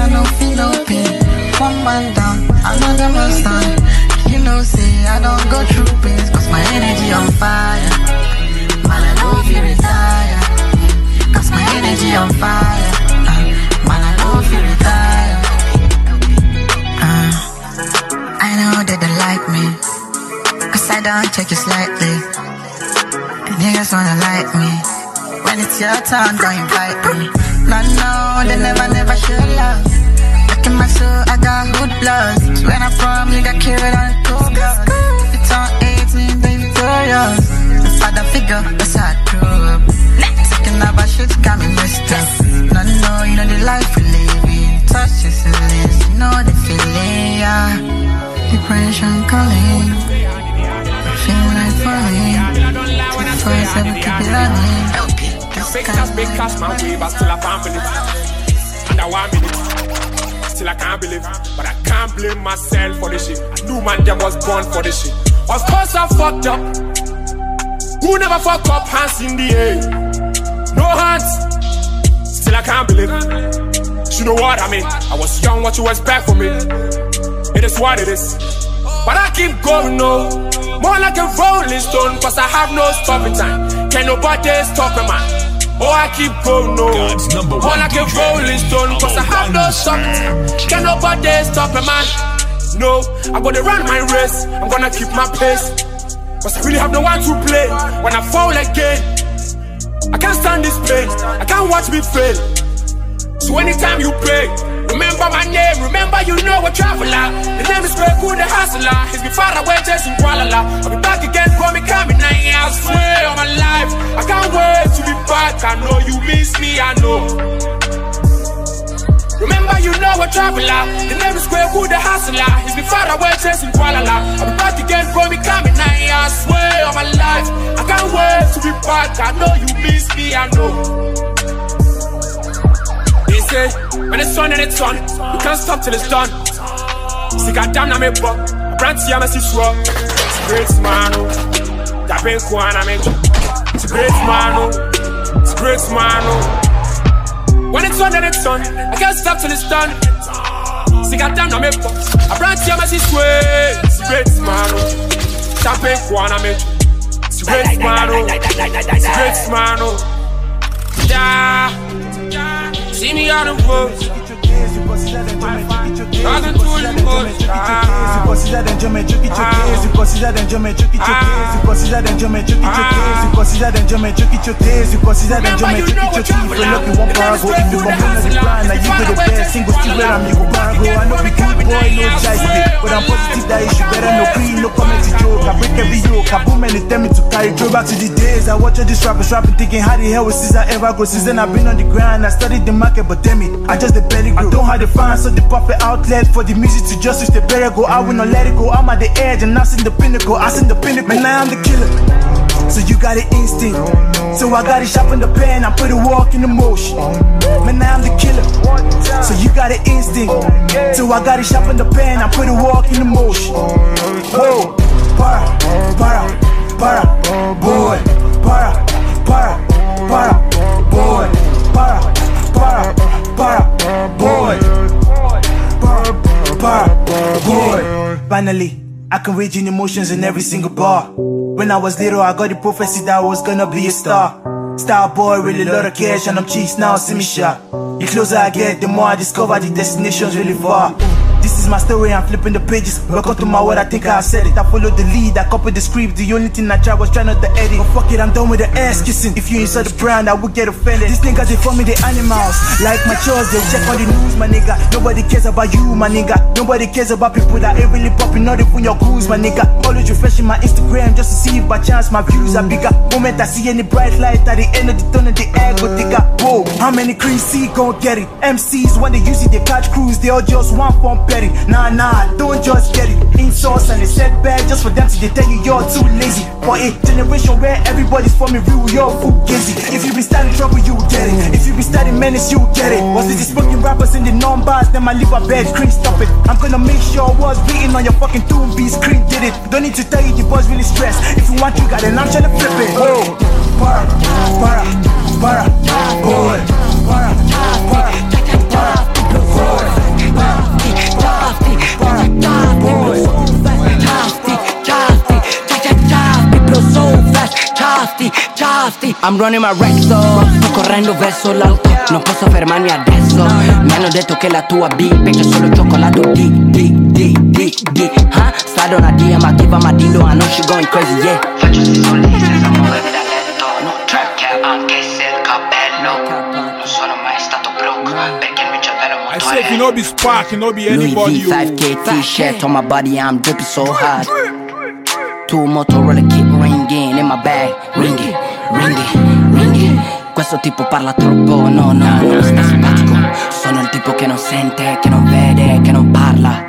I no feel no pain. One man down, another man stand. You know, say I don't go through pains, cause my energy on fire. Man, I don't feel retire, cause my energy on fire. uh, Man, I don't feel retire. uh, I know that they like me, cause I don't take it slightly. And niggas wanna like me, when it's your turn, don't invite me. No, no, they never, never show love. Look in my soul, I got good blood. So when I prom, you got carried on the cold blood. You turn eighteen, baby, yours. The father figure, that's how I grew up. Talking about shit got me messed up. No, no, you know the life we live in. Touch your feelings, you know the feeling, yeah. Depression calling, feeling like falling. First ever keep it running. Big cash, big cash, my way, but still I can't believe it. Under one minute, still I can't believe it. But I can't blame myself for this shit. I knew man them was born for this shit. Of course I fucked up. Who never fuck up, hands in the air? No hands. Still I can't believe it. You know what I mean? I was young, what you expect from me? It is what it is. But I keep going, no. More like a rolling stone, cause I have no stopping time. Can't nobody stop me, man. Oh, I keep going, no. More like a rolling stone, cause I have no stopping time. Can't nobody stop me, man. No, I'm gonna run my race, I'm gonna keep my pace. Cause I really have no one to play. When I fall again, I can't stand this pain, I can't watch me fail. So anytime you pray, remember my name, remember you know a traveler. The name is Greg Good, the hustler. He's been far away chasing Kuala. I'll be back again for me coming nine years. I swear on my life, I can't wait to be back. I know you miss me, I know. Remember you know a traveler. The name is Greg Good, the hustler. He's been far away chasing Kuala. I'll be back again for me coming nine years. I swear on my life, I can't wait to be back. I know you miss me, I know. They say, when it's on and it's on, you can't stop till it's done. See, goddamn, I'm a buck. I brand see, I'm a six rock. It's a great man, oh. That been cool, and I'm a it's a great man, oh. It's a great man, oh. When it's on and it's on, I can't stop till it's done. See, goddamn, I'm a buck. I brand see, I'm a six rock. It's a great man, oh. That been cool, and I'm a it's a great man, oh. It's a great man, oh. Yeah. See me on the road. Nothing to the bush. You consider them German, chuck it your days. You consider them German, chuck it your days. You consider them German, chuck it your days. You consider them German, chuck it your days. You consider them German, chuck it your teeth. For lucky one parago, if you complain of the plan, now you do the best. Single still where I'm, you go parago. I know be good boy, no jive bit. But I'm positive that issue better, no cream, no comment to joke. I break every yoke, I boom and they tell me to carry. Drove back to the days, I watch all these rappers rapping, thinking how the hell was since I ever go. Since then I've been on the grind, I studied the market, but damn it, I just the belly grow. I don't have the fans, so the perfect outlet for the music to just switch the better go. I will not let it go. I'm at the edge and I seen the pinnacle. I seen the pinnacle. Man, now I'm the killer. So you got an instinct. So I got it sharp in the pen. I put it walk in the motion. Man, now I'm the killer. So you got an instinct. So I got it sharp in the pen. I put it walk in the motion. Whoa, para, para, para, boy, para, para, para, boy, para, para, para, boy. Boy. Finally, I can read in emotions in every single bar. When I was little, I got the prophecy that I was gonna be a star. Star boy, really lot of cash and I'm cheeks now, see me shot. The closer I get, the more I discover the destination's really far. This is my story, I'm flipping the pages. Welcome to my world, I think I said it. I followed the lead, I copied the script. The only thing I tried was trying not to edit. But fuck it, I'm done with the ass kissing. If you inside the brand, I would get offended. These niggas, they call me the animals. Like my chores, they check on the news, my nigga. Nobody cares about you, my nigga. Nobody cares about people that ain't really popping. Not even your crews, my nigga. Always refreshing my Instagram just to see if by chance my views are bigger. Moment I see any bright light at the end of the tunnel, the air go digger. Whoa, how many crews see gon' get it? M Cs, when they use it, they catch crews. They all just want from petty. Nah, nah. Don't just get it. Insults and a setback just for them to they tell you you're too lazy. For a generation where everybody's for me real, you're full gazy. If you be starting trouble, you get it. If you be starting menace, you get it. Was it the spoken rappers in the non-bars? Then my liver bed, cream, stop it. I'm gonna make sure what's written on your fucking tomb be screen, get it. Don't need to tell you the boss really stressed. If you want, you got it. I'm trying to flip it. Whoa, para, para, para, boy, para, para, para, boy. I'm running my race, so sto correndo verso l'alto, non posso fermarmi adesso. Mi hanno detto che la tua B piace solo cioccolato D, D, D, D, D. Huh? Slide on a D M, attiva ma dillo, I know she going crazy, yeah. Faccio sti soldi senza muovermi da letto, no trap cap anche se il cappello. Non sono mai stato broke, perché il mio cervello è molto I say if you no be Spark, you no be anybody. Louis V, five K t-shirt on my body, I'm dripping so hard. Two Motorola keep ringing in my bag, ringing, ringing, ringing. Questo tipo parla troppo, no, no, non sta simpatico. Sono il tipo che non sente, che non vede, che non parla.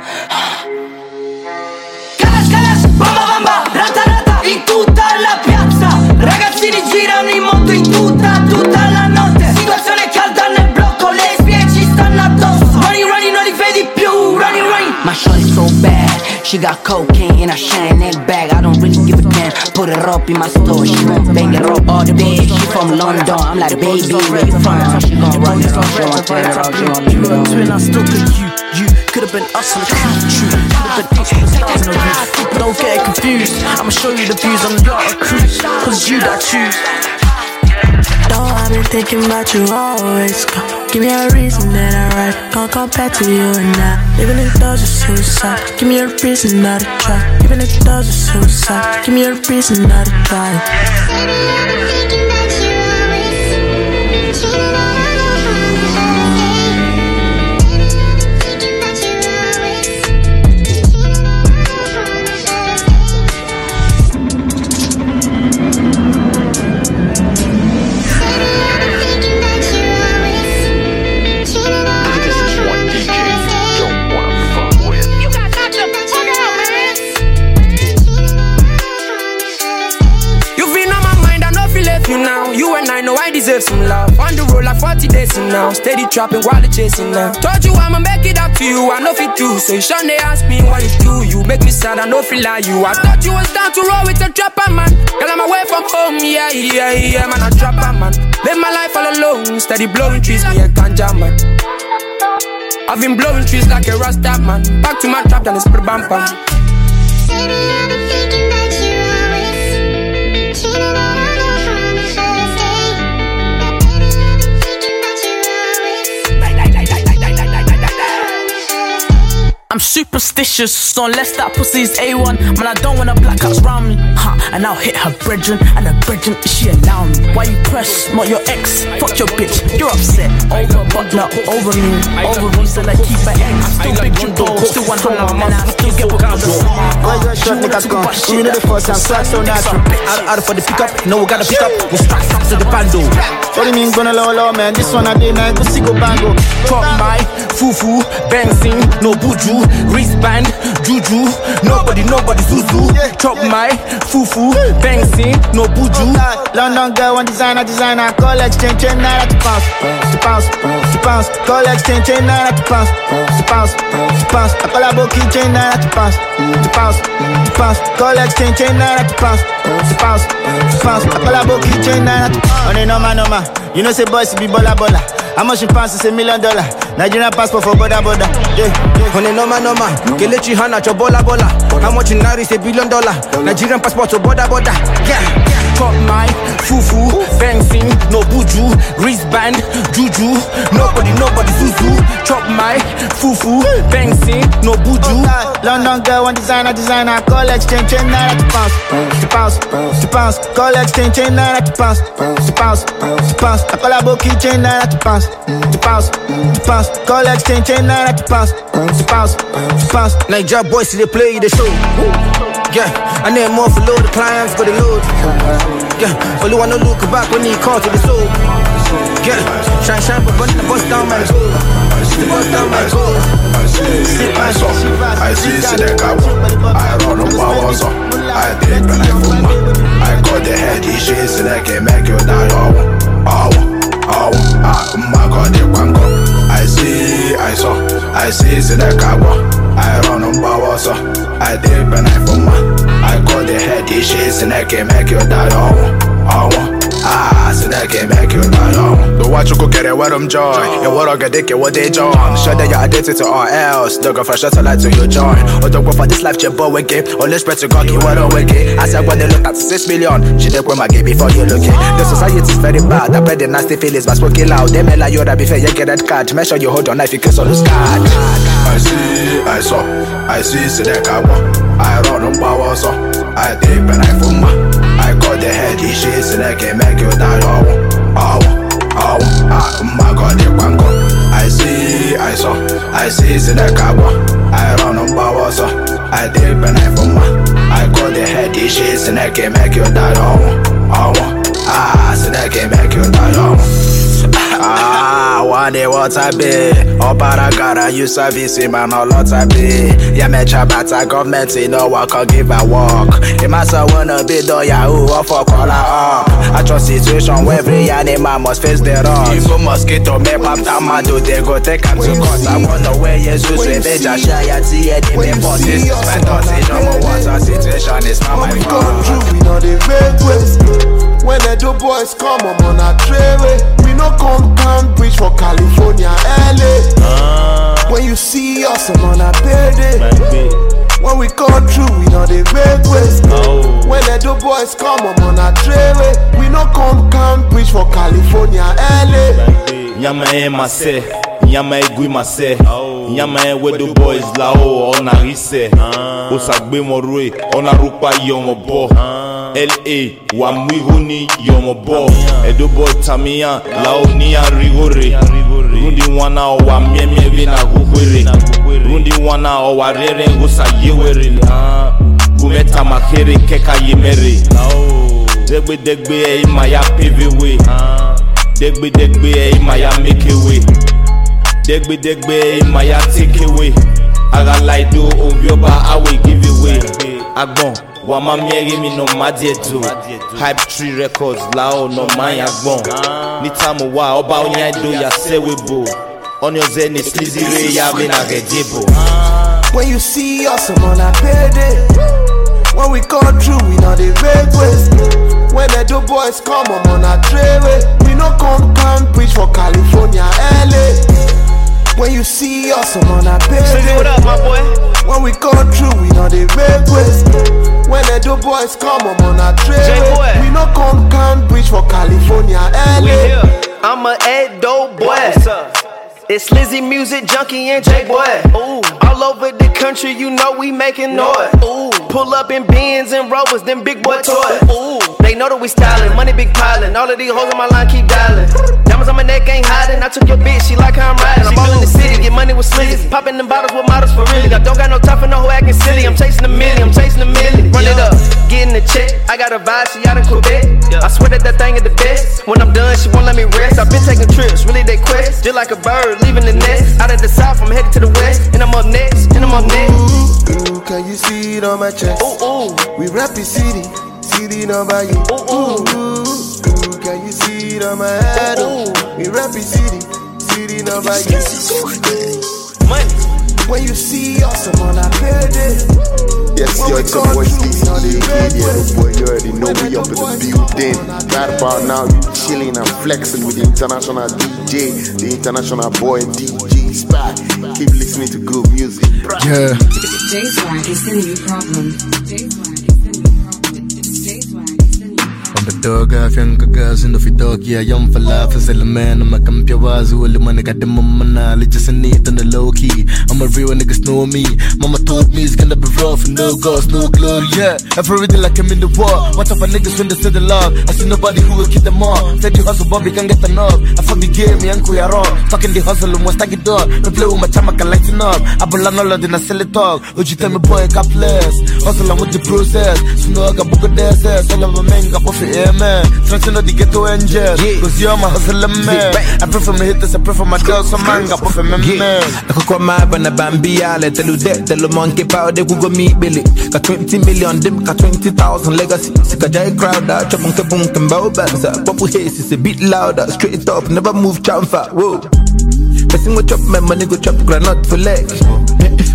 Calas, calas, bamba, bamba, rata, rata, in tutta la piazza. Ragazzini girano in moto in tutta, tutta la notte. Situazione calda nel blocco, le spie ci stanno addosso. Running, running, non li vedi più, running, running. My shorty's so bad. She got cocaine in a Chanel bag. I don't really give a damn. Put her up in my store. She gon' bang it up all the day. She from London. I'm like, baby, where you from? She gon' run it up. She gon' tear it up. She gon' leave it up. Twin, I still pick you. You could've been us on the country. Could've been us on the stars on the roof. People don't get it confused. I'ma show you the views on the yacht or cruise. Cause it's you that choose. Though I've been thinking about you always. Give me a reason that I ride. Can't compare to you and I. Even if those are suicide. Give me a reason not to try. Even if those are suicide. Give me a reason not to try. You now, you and I know I deserve some love. On the road like forty days in now. Steady trapping while the chasing now. Told you I'ma make it up to you, I know fit too. So you shun they ask me what you do. You make me sad, I know feel like you. I thought you was down to roll with a trapper man. Girl, I'm away from home, yeah, yeah, yeah, man, a trapper man. Live my life all alone, steady blowing trees, me a ganja man. I've been blowing trees like a Rasta man. Back to my trap, then it's pretty bam bam. I'm superstitious, so unless that pussy's A one. Man, I don't want a black house round me, huh? And I'll hit her brethren, and her brethren, is she allow me? Why you press, not your ex? Fuck your bitch, you're upset. Over, but not over me. Over me, so like keep my ex. Still big drink though, still one hundred, and I still get what comes on. Why you short niggas gone? You know the first time, so so natural. Out, out for the pickup, no we gotta pick up. We strike up to the bando. What do you mean gonna low low man? This one I did now, go see go bango. Top my fufu, benzine, no buju. Wristband, juju, nobody, nobody, zuzu. Chop my fufu, benzine, no buju. London girl, one designer, designer. Call exchange, chain, nine at the pounds. The pounds, the pounds. Call exchange, chain, nine at the pounds. The pounds, the pounds. I call a bookie, chain, nine at the pounds. The pounds, the pounds. Call exchange, chain, nine at the pounds. The pounds, the pounds. I call a bookie, chain, nine at the pounds. On est normal, normal. You know, say boys, be bola, bola. How much you pass is a million dollar. Nigerian passport for border border. Yeah, yeah. On est normal normal. Kelechi hana cho bola bola. How much you now is a billion dollar. Nigerian passport for border border. Yeah. Top my fufu, benzine, no buju, wristband, juju, nobody, nobody, zuzu. Chop my fufu, benzine, no buju. London girl, one designer, designer. Call exchange, chain, nine at the pounds. The pounds, the pounds. Call exchange, chain, nine at the pounds. The pounds, the pounds. I call a bookie, chain, nine at the pounds. The pounds, the pounds. Call exchange, chain, nine at the pounds. The pounds, the pounds. Nigeria boys, they play the show. Yeah, I need more for load, the clients got the load. Yeah, only wanna look back when he called to the soul. Yeah, shine, shine, but bunny the bust down my soul. The bust down my soul. I saw, I see, see the cow. I run up my walls up. I did when I put my. I got the head, he shades, and I can make you die. Oh, oh, oh, my god, the one go. I see, I saw, I see, see the cow. I run on my walls up. I did when I put my. I got the head, he shades, and I can make you die. Oh, oh. Ah, so that can make you die on. The watch you could get it with them joy. And what I get it, what they join. Sure that you're addicted to all else. Don't go for shut light to your join. Or don't go for this life, your boy wicked. Or let's spread to God, you what a wicked. I said when they look at six million, she didn't my game before you look it. The society's very bad. I bet the nasty feelings, but spoken loud. They may lie you that before you get that card. Make sure you hold your knife, you kiss on the sky. I see, I saw, I see, see that car. I run on power, so I take and I for my. I got the heady shit, so that can make you die. Oh, oh, oh, oh my God, they can't go. I see, I saw, I see, see that car. I run on power, so I take and I for my. I got the heady shit, so that can make you die. Oh, oh, ah, so that can make you die. Oh. Ah, one day what I be? Oh, Paragara, you service him and all lot I be. Yeah, me chabata government, you know I can give a walk. It must wanna be the Yahoo or for color up. I trust situation where every animal must face their own. If a mosquito make up tamado, they go take him to court. I wonder where Jesus will be. Just shy at the end, they boss. This is my thoughts, it don't want a situation, it's not my fault. We know the red ways. When the do boys come, I'm on a trailway. We no come Palm Beach for California, L A. Uh, when you see us, I'm on a payday. When we come through, we know the red ways. Oh. When the do boys come, I'm on a trailway. We no come Palm Beach for California, L A. Nyama e mase, nyama e gui mase. Nyama e wedo boys lao on a rise. Osagbe morue, on a rupa yomo bo. L A, wa mwihuni yomo bo. Edo boy tamia, lao ni a rigore. Rundi wana o wa miemie vina kukwere. Rundi wana o wa rere ngosa yewere. Gumeta makere keka yemere. Degbe degbe e ima ya pave way. Degbe degbe e ima ya make away. Degbe degbe e ima ya take away. Aga like do obioba awe give away. Agbon Wama mieri mi no madieto. Hype Tree Records lao no maya gbon. Ni tamu wa oba onya do ya sewebo. On your zen is sleazy way ya me na gejebo. When you see us I'm on a payday. When we come through we know the red ways. When the do boys come I'm on a trailway. We no come Palm Beach for California, L A. When you see us, I'm on a payday. What up, my boy? When we come through, we know the red ways. When the do boys come, I'm on a trailway. We no come Palm Beach for California, L A. We here. I'm a Edo boy. It's Lizzy Music Junkie and J-Boy. Ooh, all over the country, you know we making noise. Ooh, pull up in Benz and Rovers, them big boy toys. Ooh, they know that we styling, money big piling. All of these hoes on my line keep dialing. Diamonds on my neck ain't hiding. I took your bitch, she like how I'm riding. I'm all in the city, get money with slizzies. Popping them bottles with models for really. I don't got no time for no hoe acting silly. I'm chasing a million, I'm chasing a million. Run it up, getting the check. I got a vibe, she out in Quebec. I swear that that thing is the best. When I'm done, she won't let me rest. I've been taking trips, really they quest. Just like a bird, leaving the nest. Out of the south, I'm headed to the west. And I'm up next, and I'm up next. Ooh, can you see it on my chest? Ooh, ooh. We rap the city, city number you. Ooh, ooh. Ooh, can you see it on my head? Ooh, ooh. We rap the city, city number you. Money. When you see us, I'm on a payday. Yes, yo, it's your boy Stevie, the idiot boy. You already know we up in the building. Right about now, you chilling and flexing with the international D J, the international boy D J Spy. Keep listening to good music. Yeah. J-Swag is the new problem. I'm the dog, I feel like guys in the dog, yeah, young for life is a man. I'm a campia wazoo, the money got the mama knowledge, just a neat and the low key. I'm a real niggas know me. Mama told me it's gonna be rough, no ghost, no glory, yeah. Everything like I'm in the war. What if a niggas when they say the love? I see nobody who will keep them all. Said you hustle, Bobby can get enough. I fuck the game, me and Kuya raw. Talking the hustle, almost like it dog. We play with my time, I can lighten up. I pull on all of them, I sell it talk. Would you tell me, boy, got blessed? Hustle, I'm with the process. So no, I got book of this, all of my men got off it. Yeah, man, stretching out the ghetto angel. Cause you're my hustler, man. I pray for my hitters, I pray for my girls, so man, got off a man. I could come up on a bambia, let tell you that, tell you monkey power, they could go meet Billy. Got twenty million, them got twenty thousand legacy. Sick a jay crowd, that chop on kabunk and bow bands. Purple haze is a bit louder, straight up, never move chamfa. Whoa. Person go chop my money, go chop granite for leg.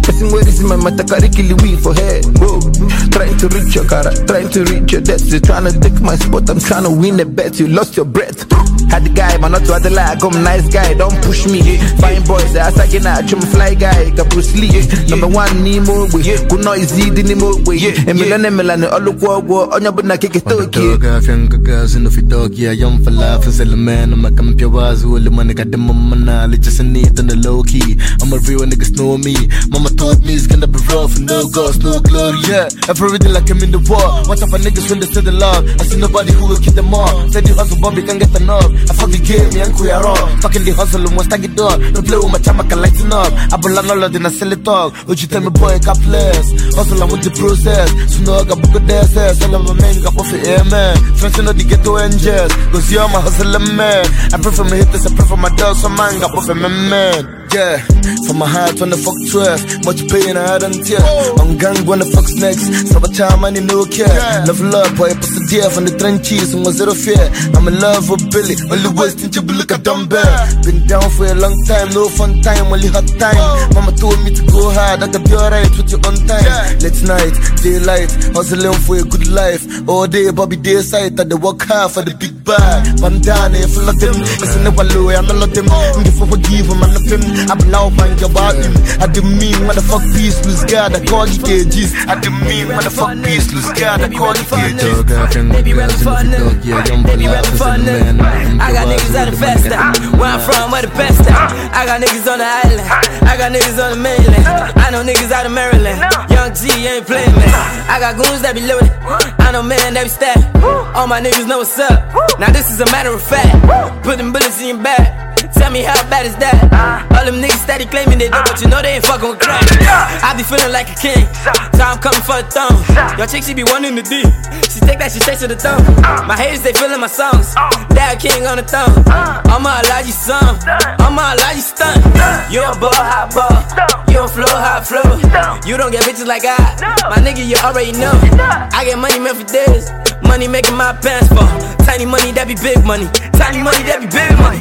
Person where is my matakari kill weed for head. Whoa. Trying to reach your cara, trying to reach your destiny. Trying to take my spot, I'm trying to win a bet. You lost your breath. Had the guy, man, not to other lie. I'm nice guy, don't push me. Fine boys, I say again, I'm fly guy. Bruce Lee, number one, Nemo, we good noisy, Nemo, we. And Milan and Milan, all the war, on your banana kick it to dog, I think a girls in the dog, yeah, young for life, as a man, I'm a campiawaz, who the money got the mama, just a neat and a low key. I'm a real niggas know me. Mama told me it's gonna be rough, no ghost, no glory, yeah. I've already like him in the war. What type of niggas when they say the love? I see nobody who will keep them all. Said you hustle, Bobby can get enough. I fuck the game, me and queer on. Fucking the hustle, and once I get done, don't play with my chama, can lighten up. I belong all in a sell it talk. Would you tell me, boy, cap less? Hustle, I'm with the process. So no, I got book of dancers. All of my men got off the air, man. Friends, you know, the ghetto angels. Cause you're my hustler, man. I prefer my hitters, I prefer my dogs, so man, got off the man. Yeah, from my heart when the fuck twelve. Much pain I don't tear. On gang when the fuck's next. Saba time money no care. Love love boy, put the deer from the trenches and was zero fear. I'm in love with Billy. Only wasting to look at dumb bear. Been down for a long time, no fun time, only hot time. Mama told me to go hard, I could be alright with you on time. Let's night, daylight, hustling for a good life. All day, Bobby day sight, I they work hard for the big bag. Bandana, if I love them, it's in the wallow, I'm not them. If I forgive them, I'm not them. I'm now man about him. I didn't mean motherfuck peace, lose God, I call you K Gs. I didn't mean motherfuck peace, lose God, I call you K Gs. They be rapping for a nigga, they be rapping for a nigga. I got niggas out of Festa, where I'm from, where the best at. I got niggas on the island, I got niggas on the mainland. I know niggas out of Maryland, Young G ain't playing man. I got goons that be loaded, I know man that be stabbed. All my niggas know what's up, now this is a matter of fact. Put them bullets in your back. Tell me how bad is that? All them niggas steady claiming they do, but you know they ain't fucking with crack. I be feeling like a king, so I'm coming for a throne. Your chick, she be wanting the D. She take that shit straight to the throne. My haters, they feeling my songs. Dad king on the throne. I'ma allow you some. I'ma allow you stunt. You a ball, hot ball. You a flow, hot flow. You don't get bitches like I. My nigga, you already know. I get money meant for this. Money making my pants fall. Tiny money, that be big money. Tiny money, that be big money.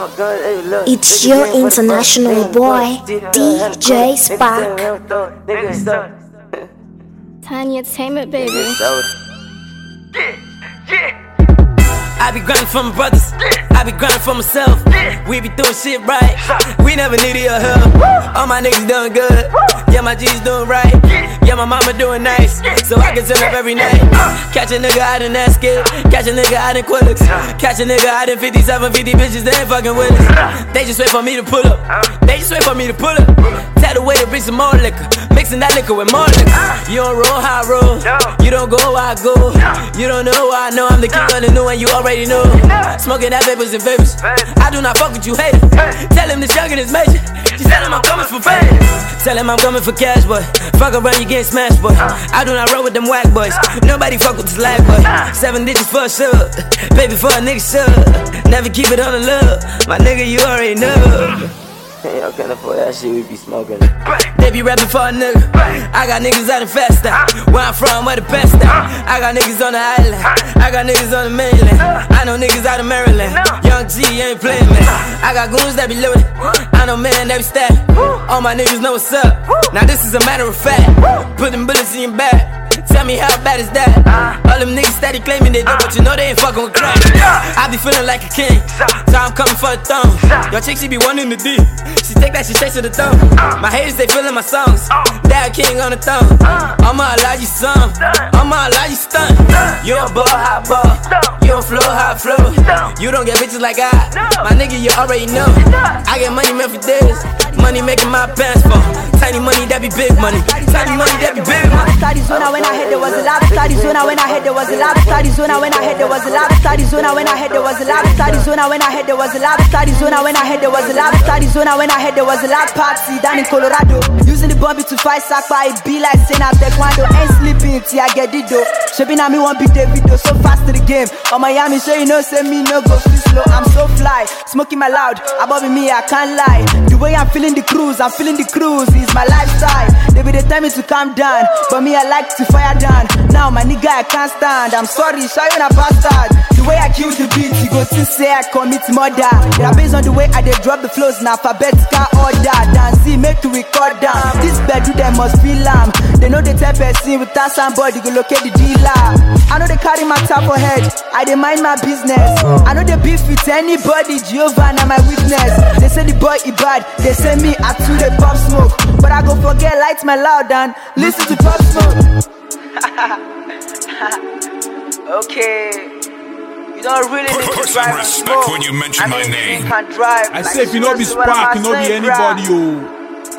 It's your international boy, D J Spark. Tiny Entertainment, baby. I be grinding for my brothers, I be grinding for myself. We be doing shit right, we never needed your help. All my niggas doing good, yeah my G's doing right. Yeah my mama doing nice, so I can turn up every night. Catch a nigga out in that skit, catch a nigga out in Quillix. Catch a nigga out in fifty-seven, fifty bitches, they ain't fucking with us. They just wait for me to pull up, they just wait for me to pull up. Tell the way to bring some more liquor, mixing that liquor with more liquor. You don't roll how I roll, you don't go where I go. You don't know why I know I'm the king of the new and you already know. Smoking that vapors and vapors, I do not fuck with you haters. Tell him this youngin' is major, just tell him I'm coming for fame. Tell him I'm coming for cash boy, fuck around you get smashed boy. I do not roll with them whack boys, nobody fuck with this lag boy. Seven digits for sure, baby for a nigga sure. Never keep it on the low, my nigga you already know. Y'all can't afford that shit, we be smoking. They be rapping for a nigga, I got niggas out in Festa, where I'm from, where the best at. I got niggas on the island, I got niggas on the mainland. I know niggas out of Maryland, Young G ain't playing man. I got goons that be loaded, I know man that be stabbed. All my niggas know what's up, now this is a matter of fact. Put them bullets in your back. Tell me how bad is that? All them niggas steady claiming they do, but you know they ain't fucking with crack. I be feeling like a king, so I'm coming for a throne. Your chick, she be wanting the D. She take that shit straight to the throne. My haters, they feeling my songs. Dad king on the throne. I'ma allow you some. I'ma allow you stunt. You a ball, hot ball. You a flow, hot flow. You don't get bitches like I. My nigga, you already know. I get money meant for this. Money making my pants fall. Tiny money, that be big money. Tiny money, that be big money. Study zone when I head there was a lot. Study zone when I head there was a lot. Study zone when I head there was a lot. Study zone when I head there was a lot. Study zone when I head there was a lot. Study zone when I head there was a lot. Study zone when I head there was a lot. Party down in Colorado. Using the bomb to fight Sakpa, it be like saying I'm taekwondo. Ain't sleeping till I get it though. Shaping on me one beat the video so fast to the game. On Miami, so you know, say me no go too slow. I'm so fly, smoking my loud. Above me, I can't lie. The way I'm feeling the cruise, I'm feeling the cruise. It's my lifestyle. They be the time to calm down, but me I like to fire down. Now my nigga I can't stand. I'm sorry, show you a bastard. The The way I kill the beat, you go to say I commit murder. Yeah, based on the way I dey drop the flows in alphabetical order. Dance, make to record down. This bed do them must feel am. They know they tell person without somebody go locate the dealer. I know they carry my top for head. I dey mind my business. I know they beef with anybody. Jehovah na my witness. They say the boy he bad. They say me I too dey pop smoke. But I go forget light my loud and listen to pop smoke. Okay. You don't really need Put to some drive respect smoke. when you mention I my mean, name. you can drive. I like, say if you know be seriously, what am Spark, I you know be saying, anybody, bruh? yo.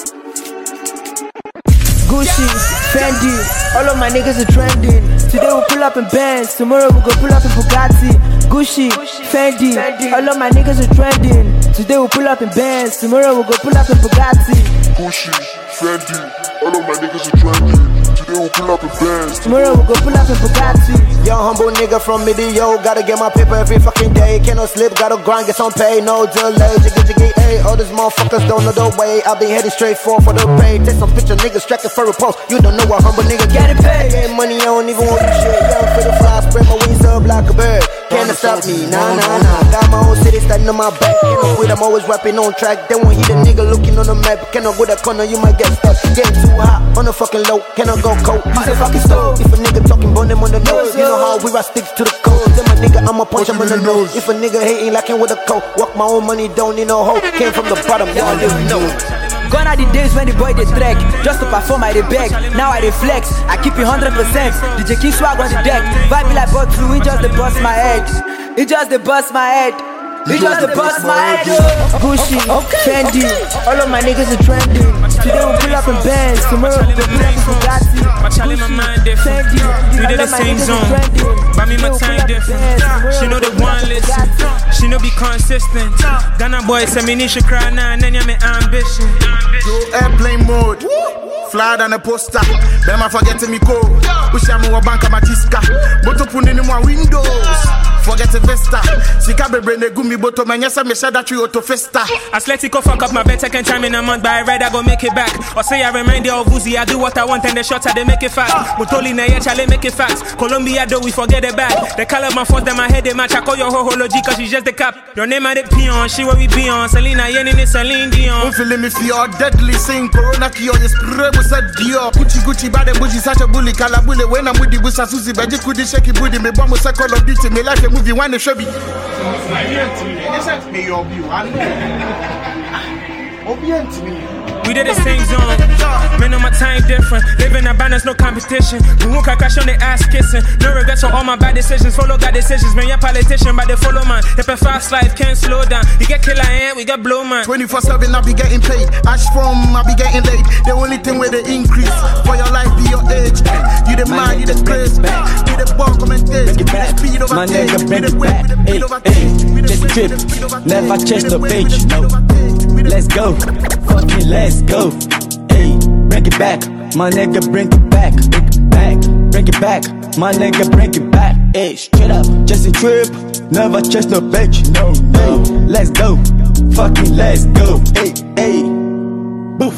Gucci, Fendi, all of my niggas are trending. Today we'll pull up in Benz, tomorrow we'll go pull up in Bugatti. Gucci, Fendi, all of my niggas are trending. Today we'll pull up in Benz, tomorrow we'll go pull up in Bugatti. Gucci, Fendi, all of my niggas are trending. Today we'll pull up in Benz. Tomorrow we'll go pull up in Bugatti. Young humble nigga from Midi-Yo, gotta get my paper every fucking day. Cannot slip, gotta grind, get some pay, no delay. Jiggy jiggy, ayy, all these motherfuckers don't know the way. I been heading straight for for the pay. Take some picture, niggas tracking for a post. You don't know what humble nigga get it paid. Get money, I don't even want to shit. Young for the fly, spread my wings up like a bird. Can't stop me, nah nah nah. Got my own city standing on my back. Cannot quit, I'm always rapping on track. Then when he the nigga looking on the map, cannot go that corner, you might get stuck. Getting too hot on the fucking low, cannot go cold. Use a fucking stove. If a nigga talking, bone them on the nose. You know how we rock sticks to the code. Then my nigga, I'ma punch him in the nose. If a nigga hating like him with a coat, walk my own money, don't need no hoe. Came from the bottom, y'all didn't know. Gone are the days when the boy they trek. Just to perform I dey beg. Now I dey flex. I keep it one hundred percent. D J King swag on the deck. Vibe be like but through, it just dey bust my head. It just dey bust my head. It just dey bust my head. Gucci, Fendi, all of my niggas are trending. Today we'll pull up in Benz, tomorrow we'll pull up in Bugatti. My child in my mind different. We did the same zone, but me my time different. She know the one listen, she know be consistent. Ghana boy say me need to cry now and then you me ambition. Yo, airplane mode, fly than a poster. Bema forgetting me code. Wish I'm more bank my tiska. But to put in my windows. Forget the Vesta. Sika be brain gumi boto man yesa me said that you auto festa. Atletico fuck up my bet second time in a month, but I read I go make it back. Or say I remind you of Uzi, I do what I want and the shots I they make it fast. Mutoli na yeah chale make it fast. Colombia do we forget it back. The color my force them my head they match. I call your horology cause she's just the cap. Your name I the peon, she where we be on. Selena Yenin is Celine Dion. I'm feeling me for your deadly saying Corona Kyo you spray with a Dior. Gucci Gucci bad and bougie such a bully calabule. When I'm with the busa Susie Beji could shake it booty me bomb with a call of duty me like a movie one show me. We did the same zone. Man on my time different. Living a balance, no competition. We won't crash on the ass kissing. No regrets for all my bad decisions. Follow God decisions. Man, you're politician, but they follow man. Hip and fast life can't slow down. You get killer ant, we get blow man. twenty-four seven I be getting paid. Ash from I be getting laid. The only thing where they increase for your life be your age. You the man, you the craze. You the ball, come and take. You the speed over My take. nigga, You bring the it weight, back. you the Hey, speed over hey, take. just trip. Never change the page. No. Let's go. Fucking let's go. Hey, bring it back. My nigga, bring it back. Bring it back. Bring it back. My nigga, bring it back. Hey, straight up. Just a trip. Never change the page. No, no. Let's go. Fucking let's go. Hey, hey. Boof.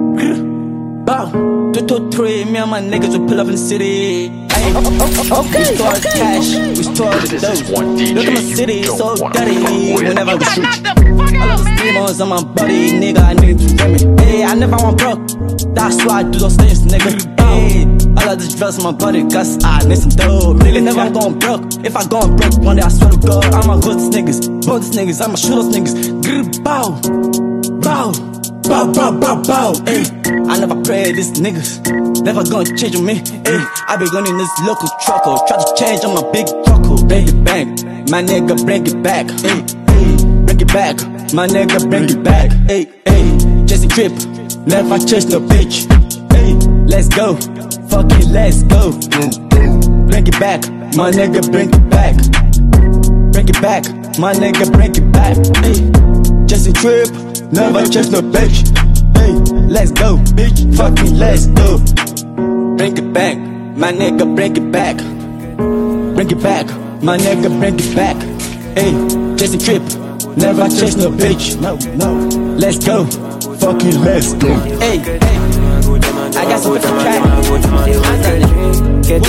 Bow. Two, two, three. Me and my niggas will pull up in the city. Ay, okay, we store okay, cash, okay. We store the dough. Look at my city, so dirty. Whenever we shoot, all of the demons on my body, nigga, I need to get me. Hey, I never want broke. That's why I do those things, nigga. Hey, all of this drugs on my body, cause I need some dough. Nigga, never I'm going broke. If I going broke, one day I swear to God, I'ma go these niggas, blow these niggas, I'ma shoot those niggas. Grr, bow, bow. Bow, bow, bow, bow, ayy. I never pray these niggas, never gonna change on me, ayy. I be going in this local trucker, try to change on my big trucker. Bring it back, my nigga, bring it back, ayy, ayy. Bring it back, my nigga, bring it back, ayy, ayy. Just a trip, never change no bitch, ayy. Let's go, fucking let's go. Bring it back, my nigga, bring it back. Bring it back, my nigga, bring it back, ayy. Just a trip. Never change no bitch. Hey, let's go, bitch. Fucking let's go. Bring it back, my nigga, bring it back. Bring it back, my nigga, bring it back. Hey, just a trip. Never change no bitch. No, no. Let's go. Fucking let's go. Hey, hey. I got some different track. Get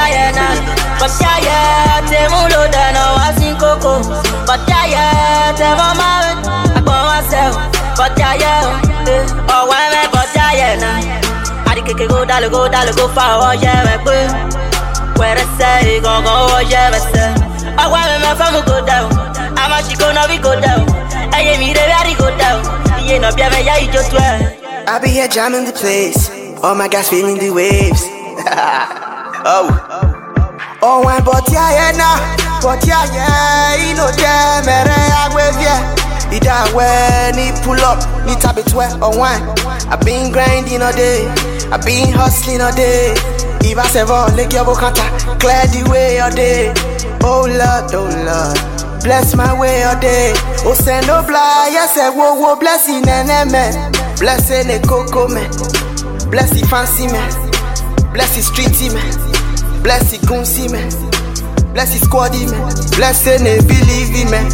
Bajayana, Bajaya, Temulo, Dano, Asin Coco, Bajaya, Temama, I call myself, Bajaya, oh, why am I Bajayana? I can go, dollar, go, dollar, go far, oh, yeah, where I say, go, go, oh, yeah, I want my family go down, I'm a chico, no, we go down, I am me, they go down, you know, I just well. I be here jamming the place, all my guys feeling the waves. Oh, oh, I'm but yeah, yeah, but yeah, yeah, you know, yeah, man, I wave, yeah. It that when he pull up, me tap it wet or wine. I been grinding all day, I been hustling all day. If I say, oh, lick your bocata, clear the way all day. Oh, Lord, oh, Lord, bless my way all day. Oh, send no fly, yes, I whoa, whoa, blessing, and man. Blessing the coco, man. Bless the fancy, man. Bless the streety, man. Bless the goonsy, man. Bless the squaddy, man. Blessing the believing, man.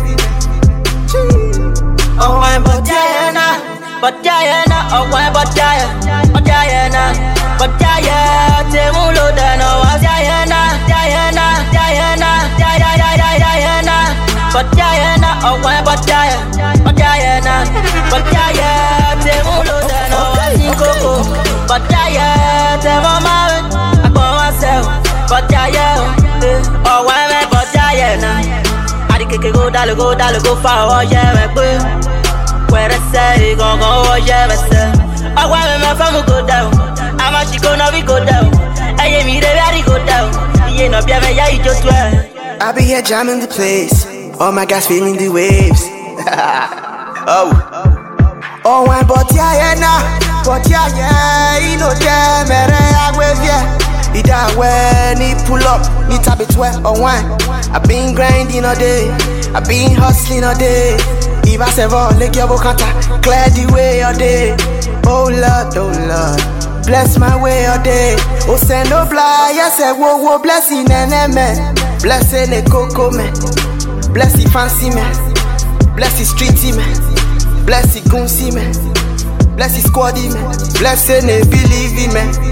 Oh, I'm Bajayana, Bajayana, oh, I'm Bajayana, Bajayana, Bajaya, Temulo, Dano, Bajayana, Diana, Diana, Diana, Bajayana, oh, I'm Bajayana, Bajayana, Bajaya, Temulo, Dano, Asin Coco, Bajaya, Temama, I call myself, Bajaya, oh, I'm Bajayana. I can go, dollar, go, dollar, go far, oh, yeah, where I say, go, go, oh, yeah, I want my family go down, I'm a chico, no, we go down, I am me, they go down, you know, yeah, you just well. I be here jamming the place, all my guys feeling the waves. Oh, oh, I'm but yeah, yeah, but yeah, yeah, you know, yeah, man, I wave, yeah. It that when he pull up, me tap it wet or wine. I been grinding all day, I been hustling all day. If I say, oh, lick your bocata, clear the way all day. Oh, Lord, oh, Lord, bless my way all day. Oh, send no fly, yes, I whoa, whoa, blessing, and man. Blessing the coco, man. Bless the fancy, man. Bless the streety, man. Bless the goonsy, man. Bless the squaddy, man. Blessing the believing, man.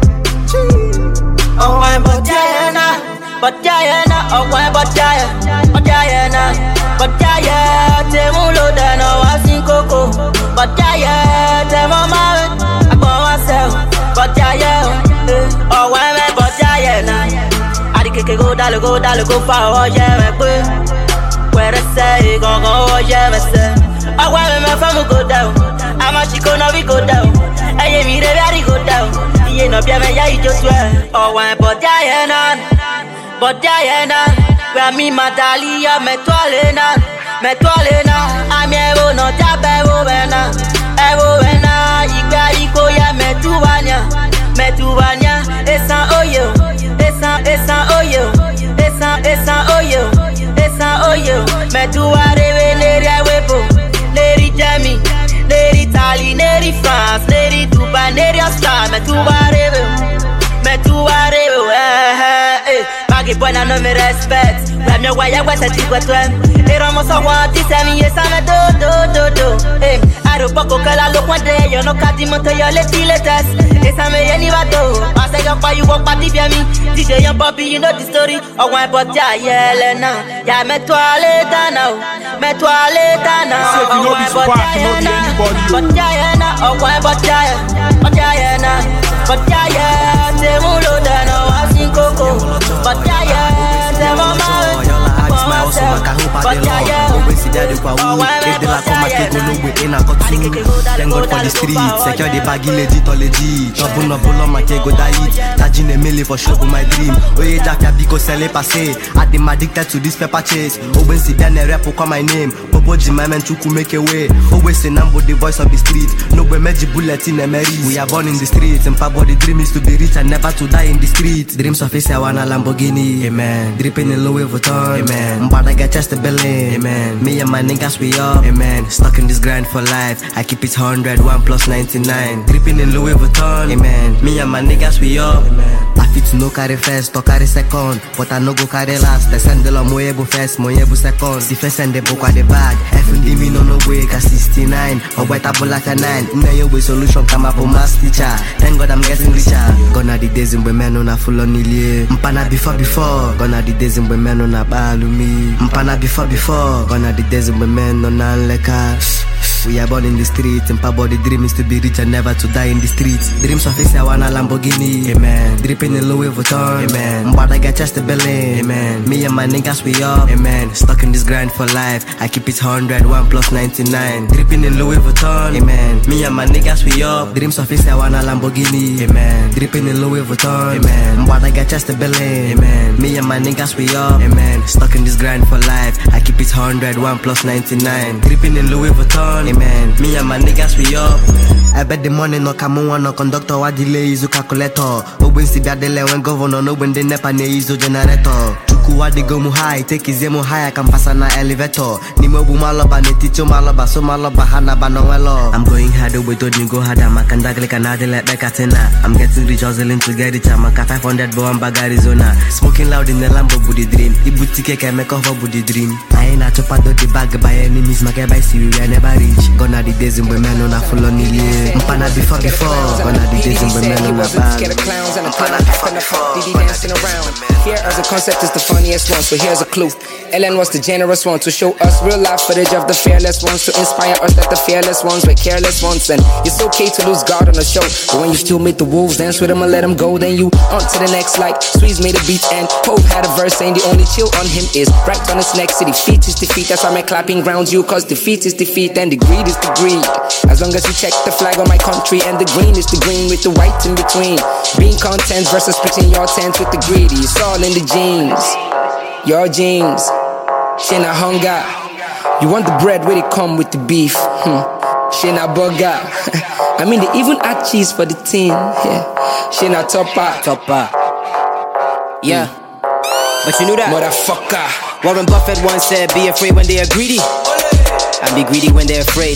Oh, I'm Bajayana, Bajayana, oh, I'm Bajayana, Bajayana, Bajaya, Temulo, Dano, Asin Coco, Bajaya, Temama, I call myself, Bajaya, oh, I'm Bajayana. I can go, dollar, go, dollar, go far, oh, yeah, where I say, go, go, oh, yeah, I want my family go down, I'm a chico, no, we go down, I am me, they go down. You know, yeah, you just well. Oh, I'm Bajayana, Bajayana. Where me, Madalia, Metwalena, Metwalena. I'm here, no Tabevo, Vena, Evo, Vena, Iga, Ikoya, Metuania, Metuania, Esa Oyo, Esa, Esa Oyo, Esa, Esa Oyo, Esa Oyo, Metuare, Leria Webo, Lady Jamie. Neri Italy, neri France, neri Dubai, neri Australia. Mais tout va arriver, mais tout va arriver, eh, eh. Maggie boy, non me respecte. Ouais, mieux, ouais, ouais, c'est tout, ouais, toi. Et ramos en roi, tu sais, mais ça me do, do, do, do. Eh, aéroport, coca, la loque, one day. Y'en a qu'à dire, monter, y'en les petits, les tests. Et ça me y est, n'y va tout. Parce que quand you walk, party, bien mis. D J, y'en Bobby, you know the story. Oh, ouais, but yeah, yeah, les nains. Yeah, mets-toi les dana, mets-toi les dana. Oh, ouais, but yeah, yeah, Bajayana, oh, I'm Bajayana, Bajayana, Bajayana, Temulo, Dano, Asin Coco, Bajayana, Temama, Thank God for the streets, secure the baggy legit or legit. Trouble no pull on my keg go die it. Tajin a melee for sure my dream. Oye Jack ya biko sell passé. I dem addicted to this pepper chase. Oben si bien a rap call my name. Bobo Jima man to make a way. Always say Nambo the voice of the street. No way magic bullet in a Mary. We are born in the streets and Pabo the dream is to be rich and never to die in the streets. Dreams of face I want a Lamborghini, amen. Dripping in Louis Vuitton, amen. But I got just a billion, amen. Me and my niggas we up, amen. Stuck in this grind for life. I keep it one hundred, one plus ninety-nine. Dripping in Louis Vuitton, amen. Me and my niggas we up, amen. fit no carry first or carry second, but I no go carry last. They send the mo able first, mo able second. The first send the book at the bag. F and D me no no way, cause sixty-nine. Or white apple like a nine. Now your way solution come up on mass teacher. Thank God I'm getting richer. Gonna the days in men on a full on ilie. Mpana before before. Gonna the days in men on a balumi. Mpana before before. Gonna the days in men on a leka. We are born in the street, and Papa the dream is to be rich and never to die in the streets. Dreams of face I want a Lamborghini, amen. Dripping in Louis Vuitton, amen. But I got just a belly, amen. Me and my niggas we up, amen. Stuck in this grind for life, I keep it one hundred, one plus ninety-nine. Dripping in Louis Vuitton, amen. Me and my niggas we up. Dreams of face I want a Lamborghini, amen. Dripping in Louis Vuitton, amen. But I got just a belly, amen. Me and my niggas we up, amen. Stuck in this grind for life, I keep it one hundred, one plus ninety-nine. Dripping in Louis Vuitton, amen. Me and my niggas we up. I bet the money no come on no conductor wa delay is calculator. Open si biadele when governor no when the nepa ne is generator. Chuku wa de go mu high, take his emo high, I can pass na elevator. Ni mo bu maloba ne ticho maloba so maloba hana ba no welo. I'm going hard with to go hard I'm kandagle kanade like Bekatina. I'm getting rich hustling to get it. I'm a five hundred bo amba Arizona. Smoking loud in the Lambo booty dream. Ibutike can make off booty dream. I ain't a chopper do the bag by enemies, make by see we never reach. Gonna the days in when men on a full on ilie. Mpana before before. Gonna the days in when men on a bag. Scared of clowns and a clown from the fuck D D dancing around. Here as a concept is the funniest one, so here's a clue. Ellen was the generous one to show us real life footage of the fearless ones, to inspire us that the fearless ones were careless ones. And it's okay to lose guard on a show, but when you still make the wolves dance with them and let them go, then you on to the next. Like Sweeze made a beat and Pope had a verse saying the only chill on him is right on his neck. So defeat is defeat, that's why my clapping grounds you, cause defeat is defeat and the greed is the greed. As long as you check the flag on my country and the green is the green with the white in between. Being content versus splitting your tent with the greedy, it's all in the genes. Your jeans, shina hunger. You want the bread where it come with the beef. Hmm. Shina burger. I mean they even add cheese for the tin. Yeah. Shina topper. Topper. Yeah. Mm. But you knew that, motherfucker. Warren Buffett once said, be afraid when they are greedy, and be greedy when they're afraid.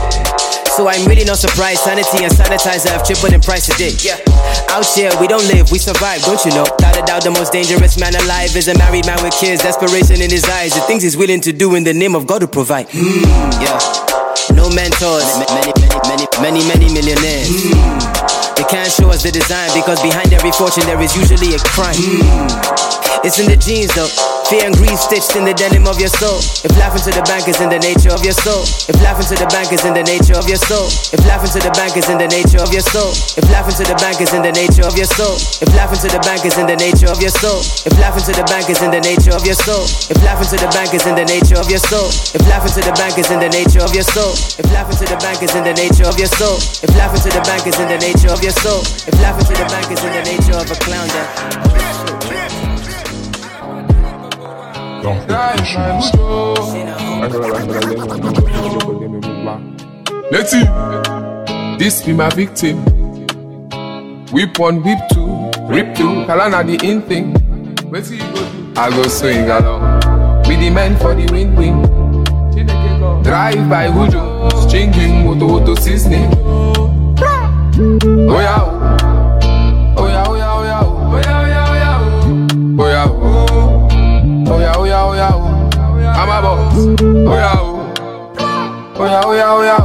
So I'm really not surprised. Sanity and sanitizer have tripled in price today. Yeah. Out here, we don't live, we survive, don't you know? Without a doubt, the most dangerous man alive is a married man with kids. Desperation in his eyes, the things he's willing to do in the name of God to provide. Mm. Yeah. No mentors, many, many, many, many, many millionaires. Mm. They can't show us the design because behind every fortune there is usually a crime. Mm. It's in the genes though. Fear and greed stitched in the denim of your soul. If laughing to the bank is in the nature of your soul. If laughing to the bank is in the nature of your soul. If laughing to the bank is in the nature of your soul. If laughing to the bank is in the nature of your soul. If laughing to the bank is in the nature of your soul. If laughing to the bank is in the nature of your soul. If laughing to the bank is in the nature of your soul. If laughing to the bank is in the nature of your soul. If laughing to the bank is in the nature of your soul. If laughing to the bank is in the nature of your soul. If laughing to the bank is in the nature of a clown, then let's see. This be my victim. Whip one, whip two, rip two. Kalana the in thing. Let's see. I go swing along with the man for the win-win. Drive by Hujo, stringing moto moto seasoning. Oh yeah, oh yeah, oh yeah, oh yeah, oh yeah, oh yeah, oh yeah, oh yeah, oh yeah, oh yeah, oh yeah, I'm a boss. Oh yeah, oh yeah, oh yeah, oh yeah,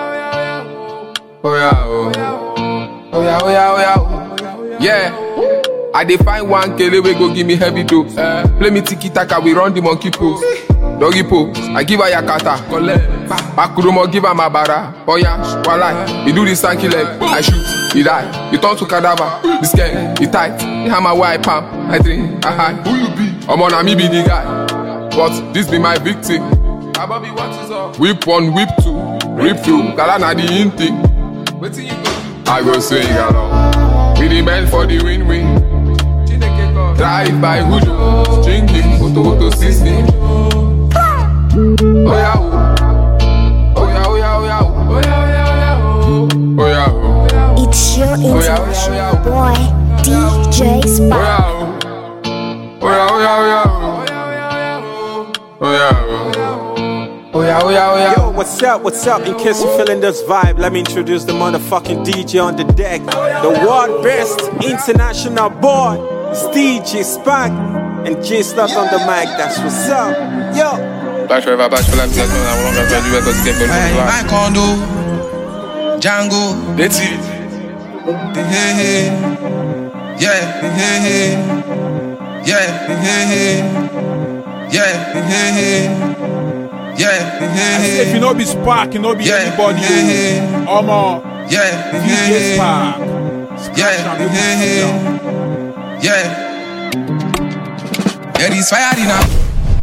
oh yeah, oh yeah, oh yeah, oh yeah, yeah. I define one kele we go give me heavy dose. Play me tiki taka, we run the monkey pose. Doggy pose, I give her yakata. Bakurumo give her my bara. Oh yeah, walai, he do this stanky leg. I shoot, he die, he turn to cadaver. This gang, he tight, he hammer where I palm. I drink, I hide. Who you be? I'm on a me be the guy, but this be my victim. Ababi, what is up? Whip one, whip two, rip two. Kalana the in thing. I go swing along with the man for the win-win. Drive by Hujo, drinking moto moto system. Oh yeah, oh yeah, oh yeah, oh yeah, oh yeah, oh yeah, oh yeah. It's your international boy, D J Spark. Oh yeah, oh yeah, oh yeah, oh yeah, oh yeah, oh yeah, oh yeah, oh yeah. what's up, what's up? In case you're feeling this vibe, let me introduce the motherfucking D J on the deck. The world best international boy, it's D J Spark and J Slot on the mic, that's what's up. Yo! Bash forever, bash for life, that's when I want to do it because it's getting My condo, Django, that's it. Hey, hey, yeah, hey, hey, yeah, hey, hey, yeah, hey, hey, yeah, hey, hey. If you know be Spark, you know be yeah, anybody. Hey, Omo, yeah, D J hey, Spark, yeah, hey, hey, yeah. There is fire in up.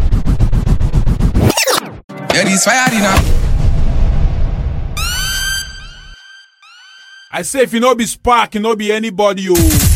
There is fire in up. I say if you know be Spark, you know be anybody. Oh.